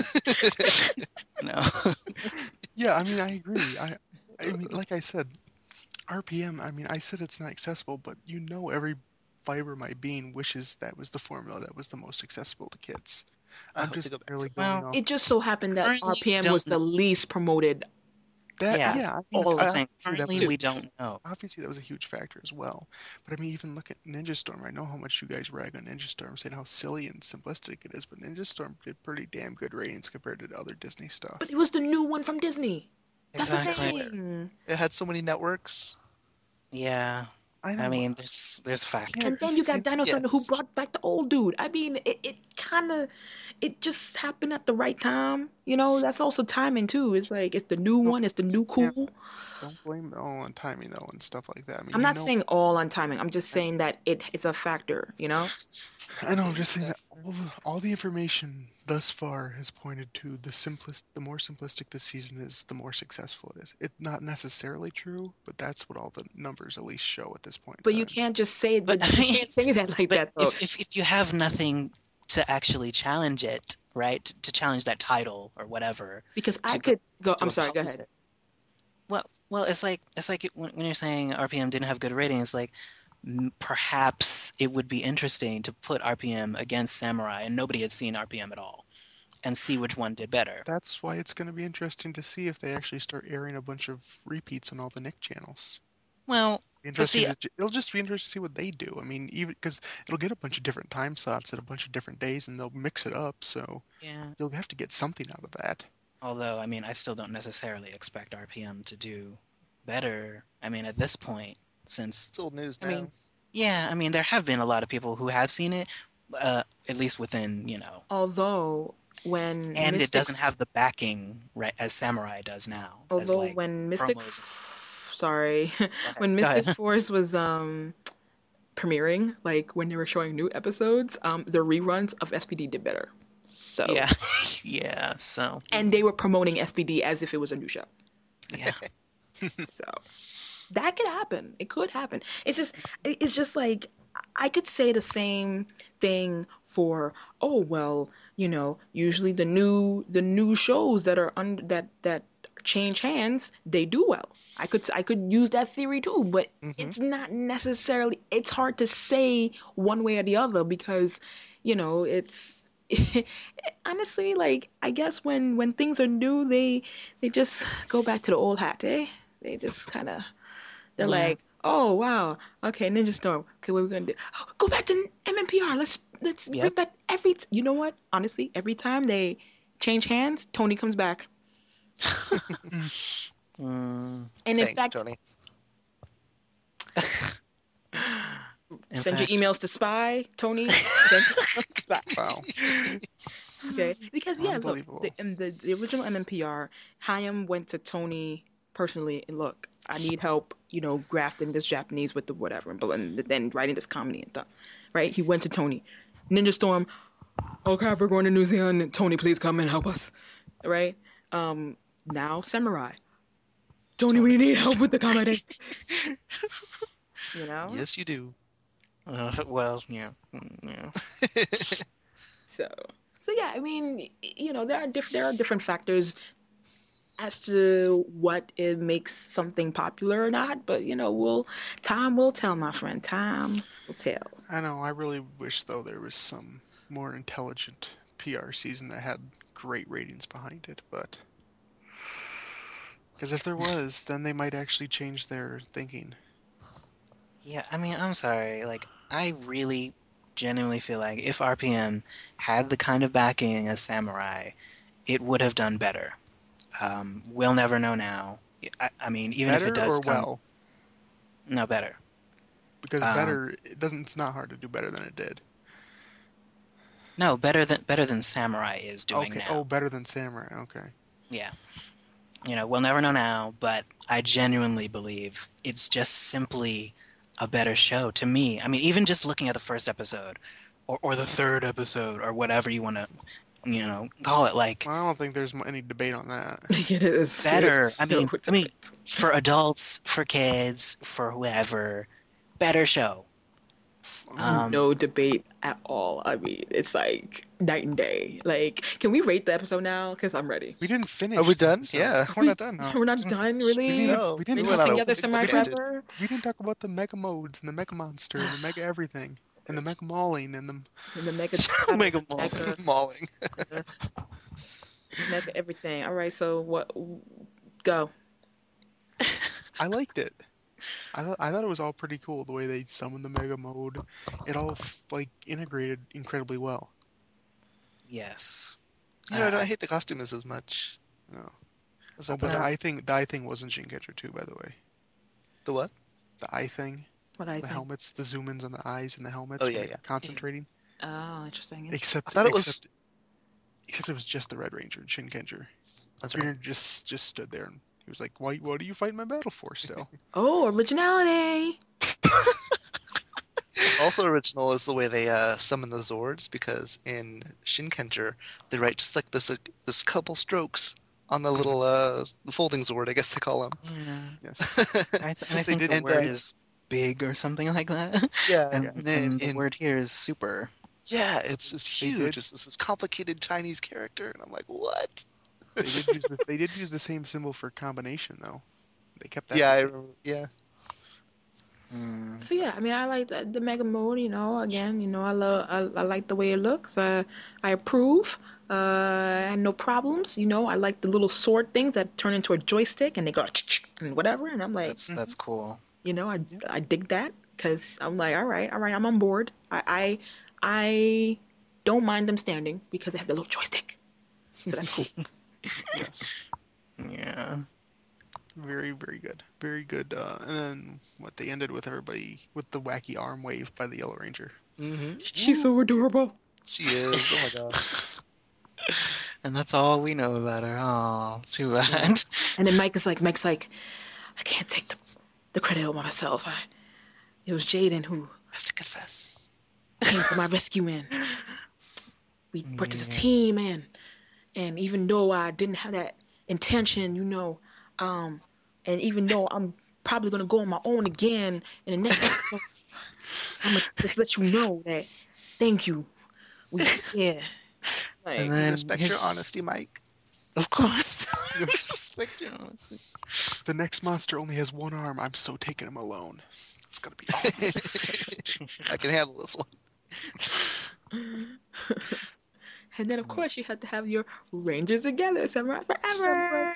No. Yeah, I mean, I agree. I, I mean, like I said, R P M. I mean, I said it's not accessible, but you know, every fiber of my being wishes that was the formula that was the most accessible to kids. I I'm hope they just go back barely to- going Well, off It just so happened that Currently, R P M we was don't the least promoted. that. yeah, Yeah, I mean, all I'm I- saying obviously that currently was a- we don't know. Obviously, that was a huge factor as well. But I mean, even look at Ninja Storm. I know how much you guys rag on Ninja Storm, saying how silly and simplistic it is, but Ninja Storm did pretty damn good ratings compared to other Disney stuff. But it was the new one from Disney. That's Exactly. the thing. It had so many networks. Yeah, I know. I mean, there's there's factors. And then you got Yes. Dino Thunder, who Yes. brought back the old dude. I mean, it, it kind of, it just happened at the right time. You know, that's also timing too. It's like it's the new one, it's the new cool. Don't blame it all on timing though and stuff like that. I mean, I'm you not know, saying all on timing. I'm just saying that it it's a factor. You know. I know. I'm just saying that all the, all the information thus far has pointed to the simplest, the more simplistic the season is, the more successful it is. It's not necessarily true, but that's what all the numbers at least show at this point. in But you time. can't just say it. But, But- you can't say that like But that though. if, if if you have nothing to actually challenge it, right, to, to challenge that title or whatever, Because I to could go. to I'm sorry. Go oppose ahead. it. Well, well, it's like it's like it, when, when you're saying R P M didn't have good ratings, like m- perhaps it would be interesting to put R P M against Samurai, and nobody had seen R P M at all, and see which one did better. That's why it's going to be interesting to see if they actually start airing a bunch of repeats on all the Nick channels. Well, Interesting. see, to, it'll just be interesting to see what they do. I mean, even because it'll get a bunch of different time slots at a bunch of different days, and they'll mix it up. So yeah. you'll have to get something out of that. Although, I mean, I still don't necessarily expect R P M to do better. I mean, at this point, since It's old news I now. mean, yeah, I mean, there have been a lot of people who have seen it, uh, at least within, you know, Although when and it Mystics- doesn't have the backing right as Samurai does now. as, Although like, when Mystic, promos. sorry, when Go Mystic ahead. Force was um premiering, like when they were showing new episodes, um the reruns of S P D did better. So Yeah, yeah. So and they were promoting S P D as if it was a new show. yeah, So that could happen. It could happen. It's just it's just like I could say the same thing for oh well, you know, usually the new the new shows that are under that that change hands, they do well. I could I could use that theory too, but it's not necessarily it's hard to say one way or the other because, you know, it's honestly like I guess when when things are new, they they just go back to the old hat, eh? They just kind of they're like, "Oh, wow. Okay, Ninja Storm. Okay, what are we going to do? Oh, go back to M M P R. Let's let's bring Yep. back every t- You know what? Honestly, every time they change hands, Tony comes back. mm, And in Thanks, fact, Tony. in send fact, your emails to Spy, Tony. Send your emails to Spy. Wow. Okay, because yeah, look, Unbelievable. the, in the the original M M P R, Hayam went to Tony personally and look, I need help, you know, grafting this Japanese with the whatever, and, and then writing this comedy and stuff, right? He went to Tony, Ninja Storm. Oh crap, we're going to New Zealand. Tony, please come and help us, right? Um, now Samurai. Tony, we need help with the comedy. You know. Yes, you do. Uh, well, yeah, mm, yeah. So, so yeah, I mean, y- you know, there are diff- there are different factors as to what it makes something popular or not. But you know, we'll time will tell, my friend. Time will tell. I know. I really wish though there was some more intelligent P R season that had great ratings behind it, but because if there was, then they might actually change their thinking. Yeah, I mean, I'm sorry. Like, I really genuinely feel like if R P M had the kind of backing as Samurai, it would have done better. Um, we'll never know now. I, I mean, even if Better it does or come, well? no better. Because Um, better, it doesn't. It's not hard to do better than it did. No, better than better than Samurai is doing Okay. now. Oh, better than Samurai. Okay. Yeah. You know, we'll never know now, but I genuinely believe it's just simply a better show to me. I mean, even just looking at the first episode or, or the third episode or whatever you want to, you know, call it, like, Well, I don't think there's any debate on that. It is better. there's I mean, no I mean, for adults, for kids, for whoever, better show. Um, no debate at all. I mean, it's like night and day. Like, can we rate the episode now? Because I'm ready. We didn't finish. Are we the done? episode. Yeah, we're not done. No. We're not done, We really. didn't, No, we didn't, we We're went just on a- together, we semi did. clever. we didn't talk about the mega modes and the mega monster and the mega everything and the mega mauling and the. And the mega, Mega Mall. mega, Mauling. mega everything. All right, so what? Go. I liked it. I thought I thought it was all pretty cool the way they summoned the mega mode. It all like integrated incredibly well. yes. You know, I Uh, don't hate the costumes as much. No. Is Oh, that but the, the eye thing, the eye thing wasn't Shinkenger too, by the way. the what? The eye thing, What I the think. helmets, the zoom ins on the eyes and the helmets. Oh, when yeah, you're yeah. Concentrating. Oh, interesting. Except, I thought it was- except, except it was just the Red Ranger, Shinkenger. That's Ranger right. just just stood there and he was like, "Why? What are you fighting my battle for still?" Oh, originality. Also original is the way they uh, summon the Zords, because in Shinkenger they write just like this uh, this couple strokes on the little uh, folding Zord, I guess they call them. Yes. I, th- I they think did- the and, word uh, is big or something like that. Yeah, and, and then and the in- word here is super. Yeah, it's it's They huge. did- It's this, this complicated Chinese character, and I'm like, what? They did use the, they did use the same symbol for combination though. They kept that. yeah, the I same. remember. Yeah, Mm. So yeah, I mean, I like the, the mega mode. You know, again, you know, I love, I, I like the way it looks. I, I approve. Uh, and no problems. You know, I like the little sword things that turn into a joystick and they go and whatever. And I'm like, That's that's cool. you know, I, I dig that because I'm like, all right, all right, I'm on board. I, I, I don't mind them standing because they have the little joystick. So that's cool. Yes. Yeah. Very, very good. Very good. Uh, and then what they ended with everybody with the wacky arm wave by the Yellow Ranger. mm-hmm. She's so adorable. She is. Oh my god. And that's all we know about her. Oh, too bad. And then Mike is like, Mike's like, I can't take the, the credit on myself. I, it was Jaden who I have to confess. came to my rescue, man. We worked as a team, man. And even though I didn't have that intention, you know, um, and even though I'm probably gonna go on my own again in the next episode, I'm gonna just let you know that thank you. We, yeah. Like, And then Respect your honesty, Mike. Of course. Respect your honesty. The next monster only has one arm. I'm so taking him alone. It's gonna be awesome. I can handle this one. and then of course you had to have your Rangers together, Samurai Forever.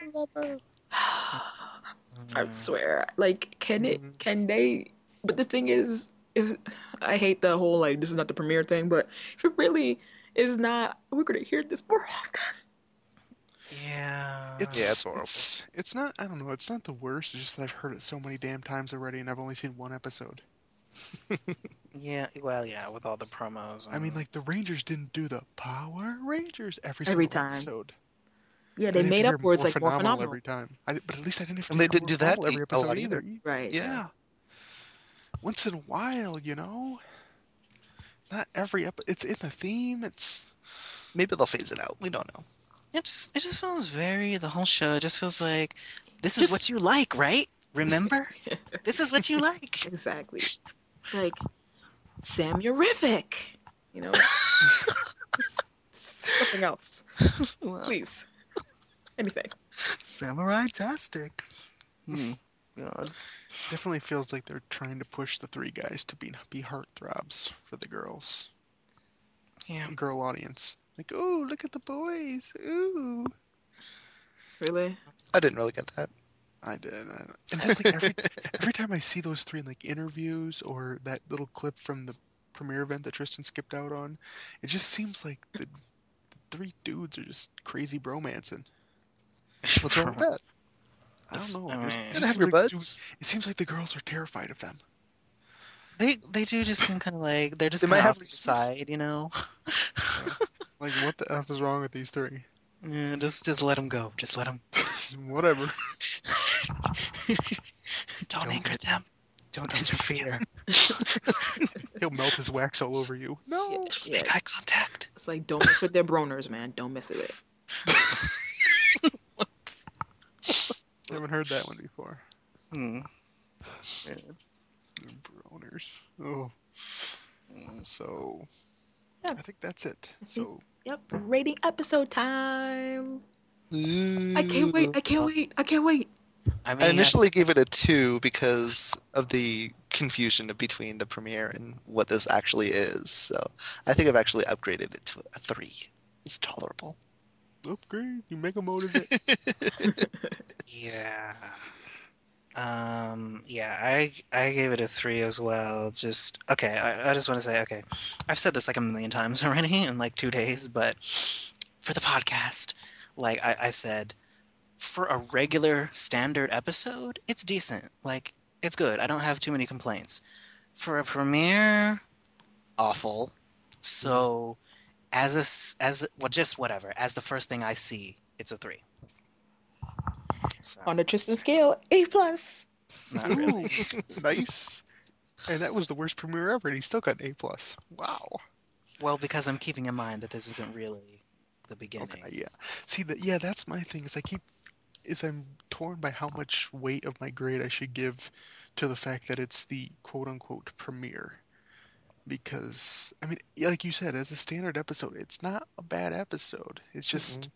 I swear, like, can it? Can they? But the thing is, if I hate the whole like this is not the premiere thing, but if it really is not, we're gonna hear this more often. Yeah. It's, Yeah, it's horrible. It's, it's not. I don't know. It's not the worst. It's just that I've heard it so many damn times already, and I've only seen one episode. Yeah, well, yeah, with all the promos. I mean, and- like the Rangers didn't do the Power Rangers every Every single time. episode. Yeah, I they didn't made hear up words more like more phenomenal. every time. I, but at least I didn't have to And they hear didn't more do that phenomenal every a episode lot either. either. Right. Yeah. Once in a while, you know. Not every episode. It's in the theme. It's Maybe they'll phase it out. We don't know. It just it just feels very the whole show just feels like this is Just- what you like, right? Remember? This is what you like. Exactly. It's like Samurific. You know, something else, please. Anything. Samurai-tastic. Hmm. God. Definitely feels like they're trying to push the three guys to be be heartthrobs for the girls. Yeah. Girl audience. Like, oh, look at the boys. Ooh. Really? I didn't really get that. I did. I don't- and just like every, every time I see those three in like interviews or that little clip from the premiere event that Tristan skipped out on, it just seems like the, the three dudes are just crazy bromancing. What's wrong with that? I don't know. I There's- mean- it Gotta just have seems your like buds. dude- it seems like the girls are terrified of them. They they do just seem kind of like they're just They kind might of have off the reasons. side, you know. Like, what the F is wrong with these three? Yeah, just just let them go. Just let them. Whatever. Don't anger them. Don't interfere. He'll melt his wax all over you. No. Yeah, yeah. Make eye contact. It's like, don't mess with their broners, man. Don't mess with it. I haven't heard that one before. Hmm. Broners. Oh. So, Yeah. I think that's it. So, Yep. Rating episode time. I can't wait. I can't wait. I can't wait. I mean, I initially gave it a two because of the confusion between the premiere and what this actually is. So I think I've actually upgraded it to a three. It's tolerable. upgrade. You make a motivate. yeah. Um. Yeah. I I gave it a three as well. Just okay. I, I just want to say okay. I've said this like a million times already in like two days, but for the podcast, like I, I said, for a regular standard episode, it's decent. Like it's good. I don't have too many complaints. For a premiere, awful. So, as a s- as well, just whatever. As the first thing I see, it's a three. So, On the Tristan scale, A plus. not really. Ooh, nice. And that was the worst premiere ever, and he still got an A plus. Wow. Well, because I'm keeping in mind that this isn't really the beginning. Okay, yeah. See that? Yeah, that's my thing. Is I keep is I'm torn by how much weight of my grade I should give to the fact that it's the quote unquote premiere. Because I mean, like you said, as a standard episode, it's not a bad episode. It's just Mhm.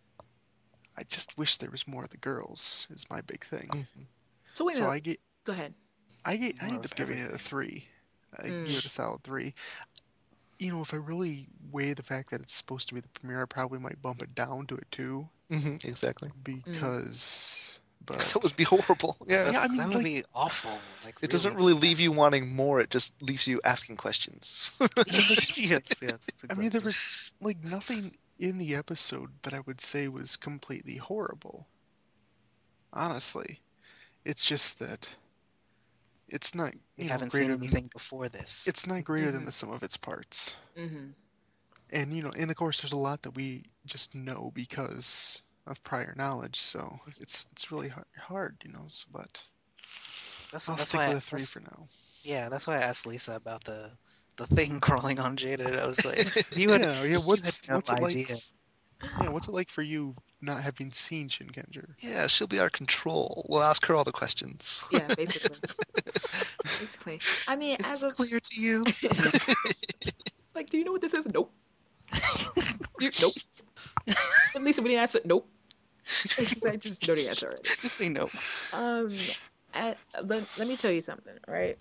I just wish there was more of the girls. Is my big thing. Mhm. So wait a So minute. I get Go ahead. I get I More end of up giving it a everything. three. I Mm. give it a solid three. You know, if I really weigh the fact that it's supposed to be the premiere, I probably might bump it down to a two Mhm, exactly. because. But That would be horrible. Yeah. That's- Yeah, I mean, that would like- be awful. Like It doesn't really leave you wanting more. It just leaves you asking questions. yes, yes. I mean, there exactly. was like nothing in the episode that I would say was completely horrible. Honestly, it's just that it's not. You We know, haven't greater seen than- anything before this. It's not greater than Mhm. the sum of its parts. Mm-hmm. And you know, and of course, there's a lot that we just know because of prior knowledge. So it's it's really hard, hard you know. s- But that's, I'll that's stick why with I, a three that's- for now. Yeah, that's why I asked Lisa about the the thing crawling on Jaded. I was like, you had, Yeah, yeah. you What's had no what's it like? idea. Yeah, what's it like for you not having seen Shinkenger? Yeah, she'll be our control. We'll ask her all the questions. Yeah, basically. basically. I mean, Is as this a clear to you? like, do you know what this is? Nope. You, nope. At least when he answered, nope. It's like, I just know the answer already. Just say no. Um, at, let, let me tell you something, right?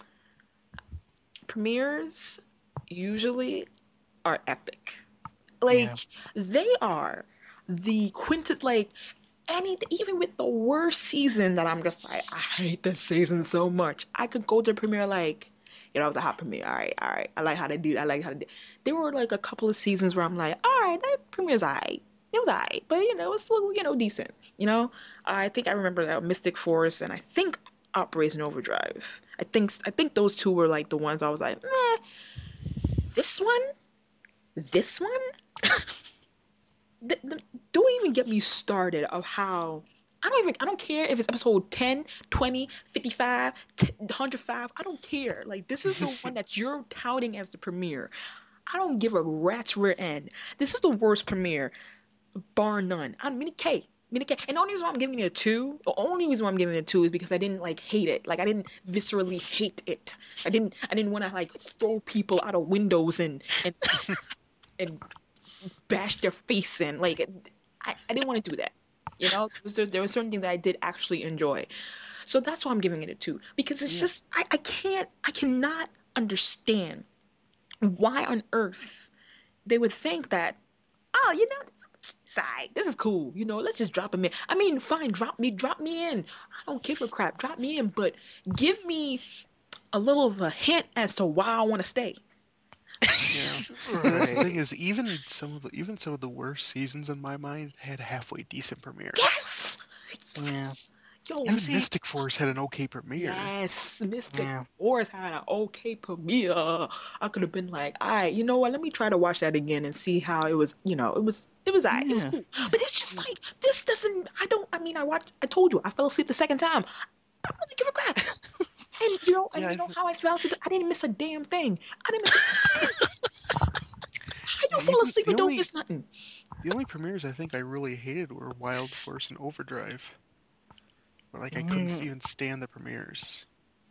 Premieres usually are epic. Like, Yeah. they are the quintet, like, any, even with the worst season that I'm just like, I hate this season so much. I could go to the premiere like, you know, it was a hot premiere. All right, all right. I like how they do. I like how they do. There were like a couple of seasons where I'm like, all right, that premiere's all right. It was all right, but you know, it was still, you know, decent. You know, I think I remember that Mystic Force and I think Operation Overdrive. I think I think those two were like the ones I was like, meh. This one, this one. th- th- don't even get me started of how. I don't even, I don't care if it's episode ten, twenty, fifty-five, one hundred five. I don't care. Like, this is the one that you're touting as the premiere. I don't give a rat's rear end. This is the worst premiere, bar none. I mean, okay, mean, again, and the only reason why I'm giving it a two, the only reason why I'm giving it a two is because I didn't like hate it. Like I didn't viscerally hate it. I didn't. I didn't want to like throw people out of windows and and and bash their face in. Like I, I didn't want to do that. You know, there, there were certain things that I did actually enjoy. So that's why I'm giving it a two because it's Yeah. just I, I can't I cannot understand why on earth they would think that, oh, you know, side, this is cool. You know, let's just drop him in. I mean, fine, drop me, drop me in. I don't give a crap. Drop me in, but give me a little of a hint as to why I want to stay. Yeah. That's the thing is, even some of the even some of the worst seasons in my mind had halfway decent premieres. Yes. Yeah. Yo, Even see- Mystic Force had an okay premiere. yes, Mystic Yeah. Force had an okay premiere. I could have been like, all right, you know what? Let me try to watch that again and see how it was. You know, it was it was all right. It was Yeah. cool. But it's just like this doesn't. I don't. I mean, I watched. I told you, I fell asleep the second time. I don't really give a crap. And you know, and Yeah, you know I- how I fell asleep. I didn't miss a damn thing. I didn't miss. A thing. How you Yeah, fall even- asleep the and don't only- miss nothing? The only premieres I think I really hated were Wild Force and Overdrive. Where, like I couldn't Mm. even stand the premieres.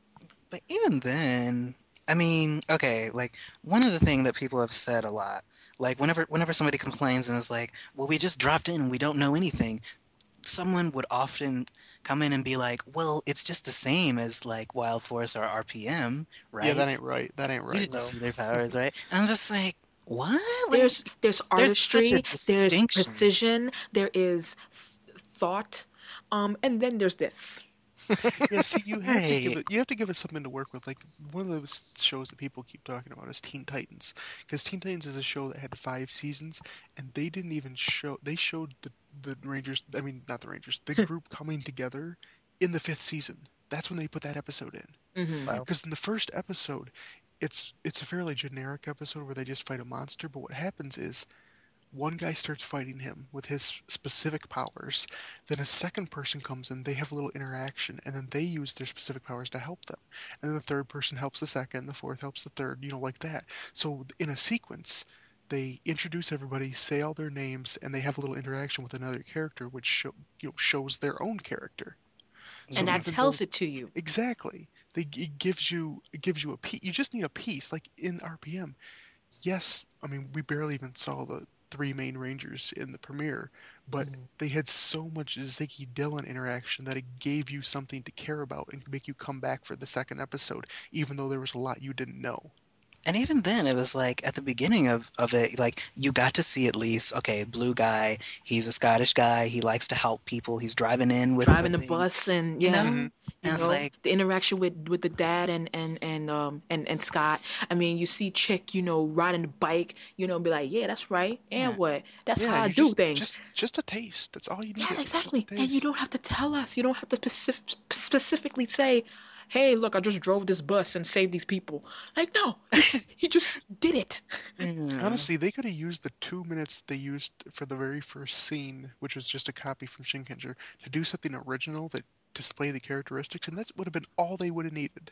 But even then, I mean, okay, like one of the things that people have said a lot, like whenever whenever somebody complains and is like, "Well, we just dropped in and we don't know anything," someone would often come in and be like, "Well, it's just the same as like Wild Force or R P M, right? Yeah, that ain't right. That ain't You right. didn't No. see their powers, right?" And I'm just like, "What? Like, There's there's there's such artistry, a there's distinction." precision, there is th- thought, um, and then there's this. Yeah, see, you have to give Right. it. You have to give us something to work with. Like one of those shows that people keep talking about is Teen Titans, because Teen Titans is a show that had five seasons, and they didn't even show. They showed the the Rangers. I mean, not the Rangers. The group coming together in the fifth season. That's when they put that episode in. Mm-hmm. Wow. Because in the first episode, it's it's a fairly generic episode where they just fight a monster. But what happens is one guy starts fighting him with his specific powers. Then a second person comes in, they have a little interaction, and then they use their specific powers to help them. And then the third person helps the second, the fourth helps the third, you know, like that. So in a sequence, they introduce everybody, say all their names, and they have a little interaction with another character, which show, you know, shows their own character. So And that even tells though- it to you. Exactly. They, it gives you it gives you a piece. You just need a piece, like in R P M. Yes, I mean we barely even saw the three main Rangers in the premiere, but they had so much Ziggy Dillon interaction that it gave you something to care about and make you come back for the second episode, even though there was a lot you didn't know. And even then, it was like at the beginning of, of it, like you got to see at least, okay, blue guy, he's a Scottish guy, he likes to help people, he's driving in with Driving the the bus and you yeah, know? Mhm. you And it's know, like, the interaction with with the dad and and and um and and Scott. I mean, you see Chick, you know, riding the bike, you know, be like, yeah, that's right, and Yeah. what? That's Yeah, how I you do just, things. Just, just a taste. That's all you need. Yeah, exactly. And you don't have to tell us. You don't have to specific, specifically say, "Hey, look, I just drove this bus and saved these people." Like, no, he, he just did it. mm, Honestly, they could have used the two minutes that they used for the very first scene, which was just a copy from Shinkenger, to do something original that display the characteristics, and that would have been all they would have needed.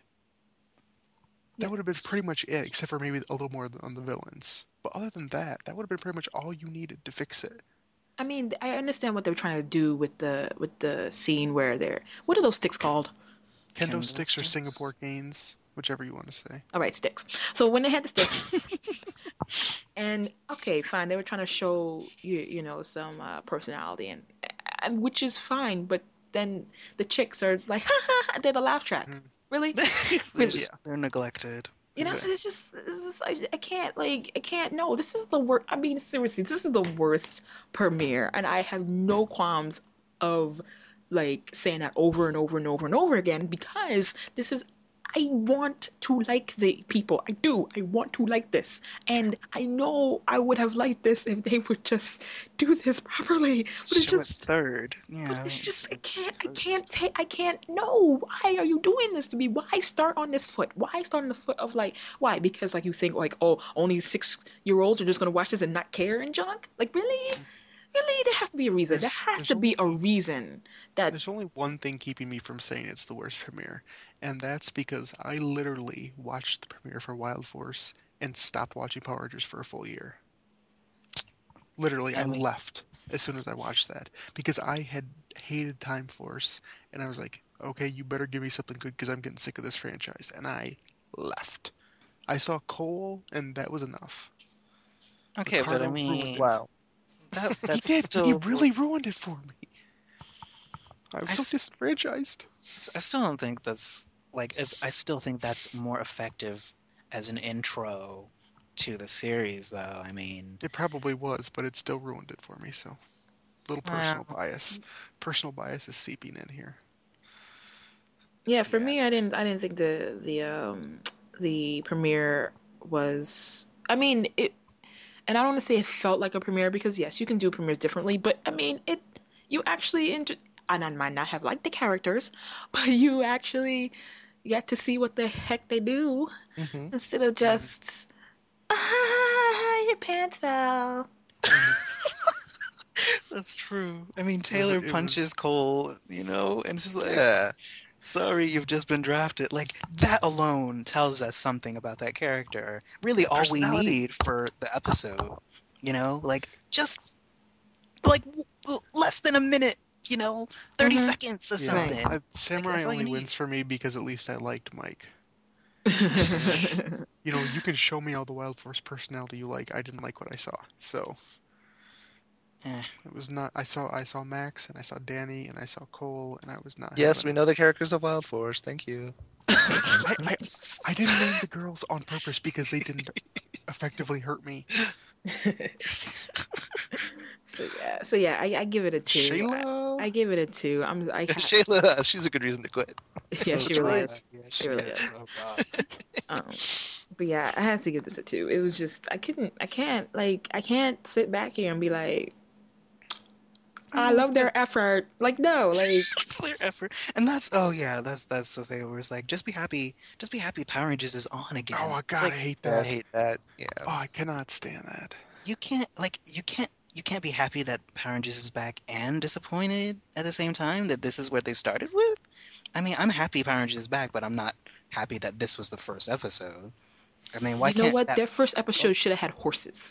That Yeah. would have been pretty much it, except for maybe a little more on the villains. But other than that, that would have been pretty much all you needed to fix it. I mean, I understand what they're trying to do with the with the scene where they're what are those sticks called? Kendo Kendo sticks or sticks. Singapore canes, whichever you want to say. All right, sticks. So when they had the sticks, and okay, fine, they were trying to show you you know some uh, personality and, and which is fine, but then the chicks are like, ha ha, ha, they're the laugh track. Mhm. Really? they're, Really? just- they're neglected. You know, Exactly. it's just, it's just I, I can't, like, I can't, no, this is the worst, I mean, seriously, this is the worst premiere, and I have no qualms of, like, saying that over and over and over and over again, because this is, I want to like the people, I do, I want to like this, and I know I would have liked this if they would just do this properly, but it's Show it just, third. Yeah. it's just I can't I it's- can't take I can't no why are you doing this to me why start on this foot why start on the foot of like why because like you think like oh only six year olds are just gonna watch this and not care and junk like really really there has to be a reason There's- there has there's to be a only- reason that There's only one thing keeping me from saying it's the worst premiere, and that's because I literally watched the premiere for Wild Force and stopped watching Power Rangers for a full year. Literally, I, I mean- left as soon as I watched that because I had hated Time Force, and I was like, okay, you better give me something good because I'm getting sick of this franchise, and I left. I saw Cole, and that was enough. Okay, but I Ricardo mean, ruined it. Wow. that, He that's did. still He really ruined it for me. I was I so s- disenfranchised. I still don't think that's like it's, I still think that's more effective as an intro to the series, though. I mean, It probably was, but it still ruined it for me. So, little personal Well- bias. Personal bias is seeping in here. Yeah, for Yeah. me, I didn't. I didn't think the the um the premiere was. I mean, it, and I don't want to say it felt like a premiere because yes, you can do premieres differently, but I mean, it. You actually, inter- and I might not have liked the characters, but you actually get to see what the heck they do hmm instead of just ah, your pants fell. that's true. I mean, was- Taylor it was- punches Cole, you know, and she's like, Yeah. sorry, you've just been drafted. Like, that alone tells us something about that character. Really, all we Personality. need for the episode, you know? Like, just, like, w- w- less than a minute, you know? thirty Mhm. seconds or Yeah, something. I- Samurai that's all you only need. wins for me because at least I liked Mike. You know, you can show me all the Wild Force personality you like. I didn't like what I saw, so Eh. it was not. I saw I saw Max and I saw Danny and I saw Cole and I was not. Yes, having we know the characters of Wild Force. Thank you. I, I, I didn't name the girls on purpose because they didn't effectively hurt me. So yeah, so yeah, I, I give it a two. Shayla. I, I give it a two. I'm I Shayla, she's a good reason to quit. yeah, she really is. Yeah, She really is. Oh, God. Um, but yeah, I had to give this a two. It was just I couldn't, I can't like I can't sit back here and be like, I love their effort. Like no, like It's their effort, and that's oh yeah, that's that's the thing where it's like just be happy, just be happy. Power Rangers is on again. Oh my It's god, like, I hate Yeah, I that. hate that. Yeah. Oh, I cannot stand that. you can't like you can't you can't be happy that Power Rangers is back and disappointed at the same time that this is what they started with. I mean, I'm happy Power Rangers is back, but I'm not happy that this was the first episode. I mean, why you know can't what? that- Their first episode should have had horses.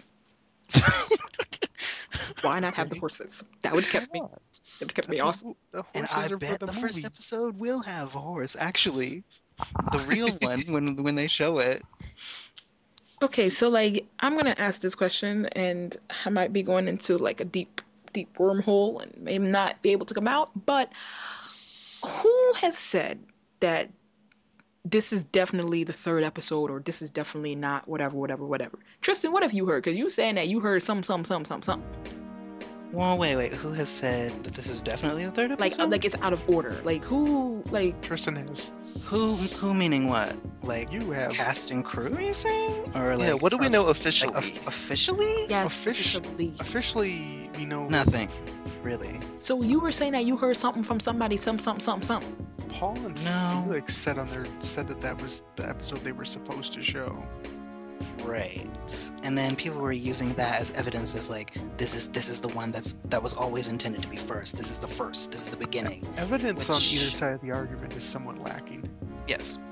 Why not have the horses? That would have kept me. That would have kept me That's awesome. what- the And horses I are for bet the the movie. first episode will have a horse. Actually, the real one when when they show it. Okay, so like I'm gonna ask this question, and I might be going into like a deep, deep wormhole, and maybe not be able to come out. But who has said that this is definitely the third episode, or this is definitely not whatever, whatever, whatever? Tristan, what have you heard? Because you saying that you heard some, some, some, some, some. Well, wait, wait. Who has said that this is definitely the third Like, episode? like it's out of order. Like who? Like Tristan has. who? Who meaning what? Like You have. cast and crew? Are you saying? Or like yeah, what do we from- know Like, officially? of- officially? yes, Offici- officially. Officially, you know, Nothing, really. So you were saying that you heard something from somebody, some, something, something, something. Paul and No. Felix said on their said that that was the episode they were supposed to show. Right. And then people were using that as evidence as like this is this is the one that's that was always intended to be first. This is the first. This is the beginning. Evidence on Which- either side of the argument is somewhat lacking. Yes.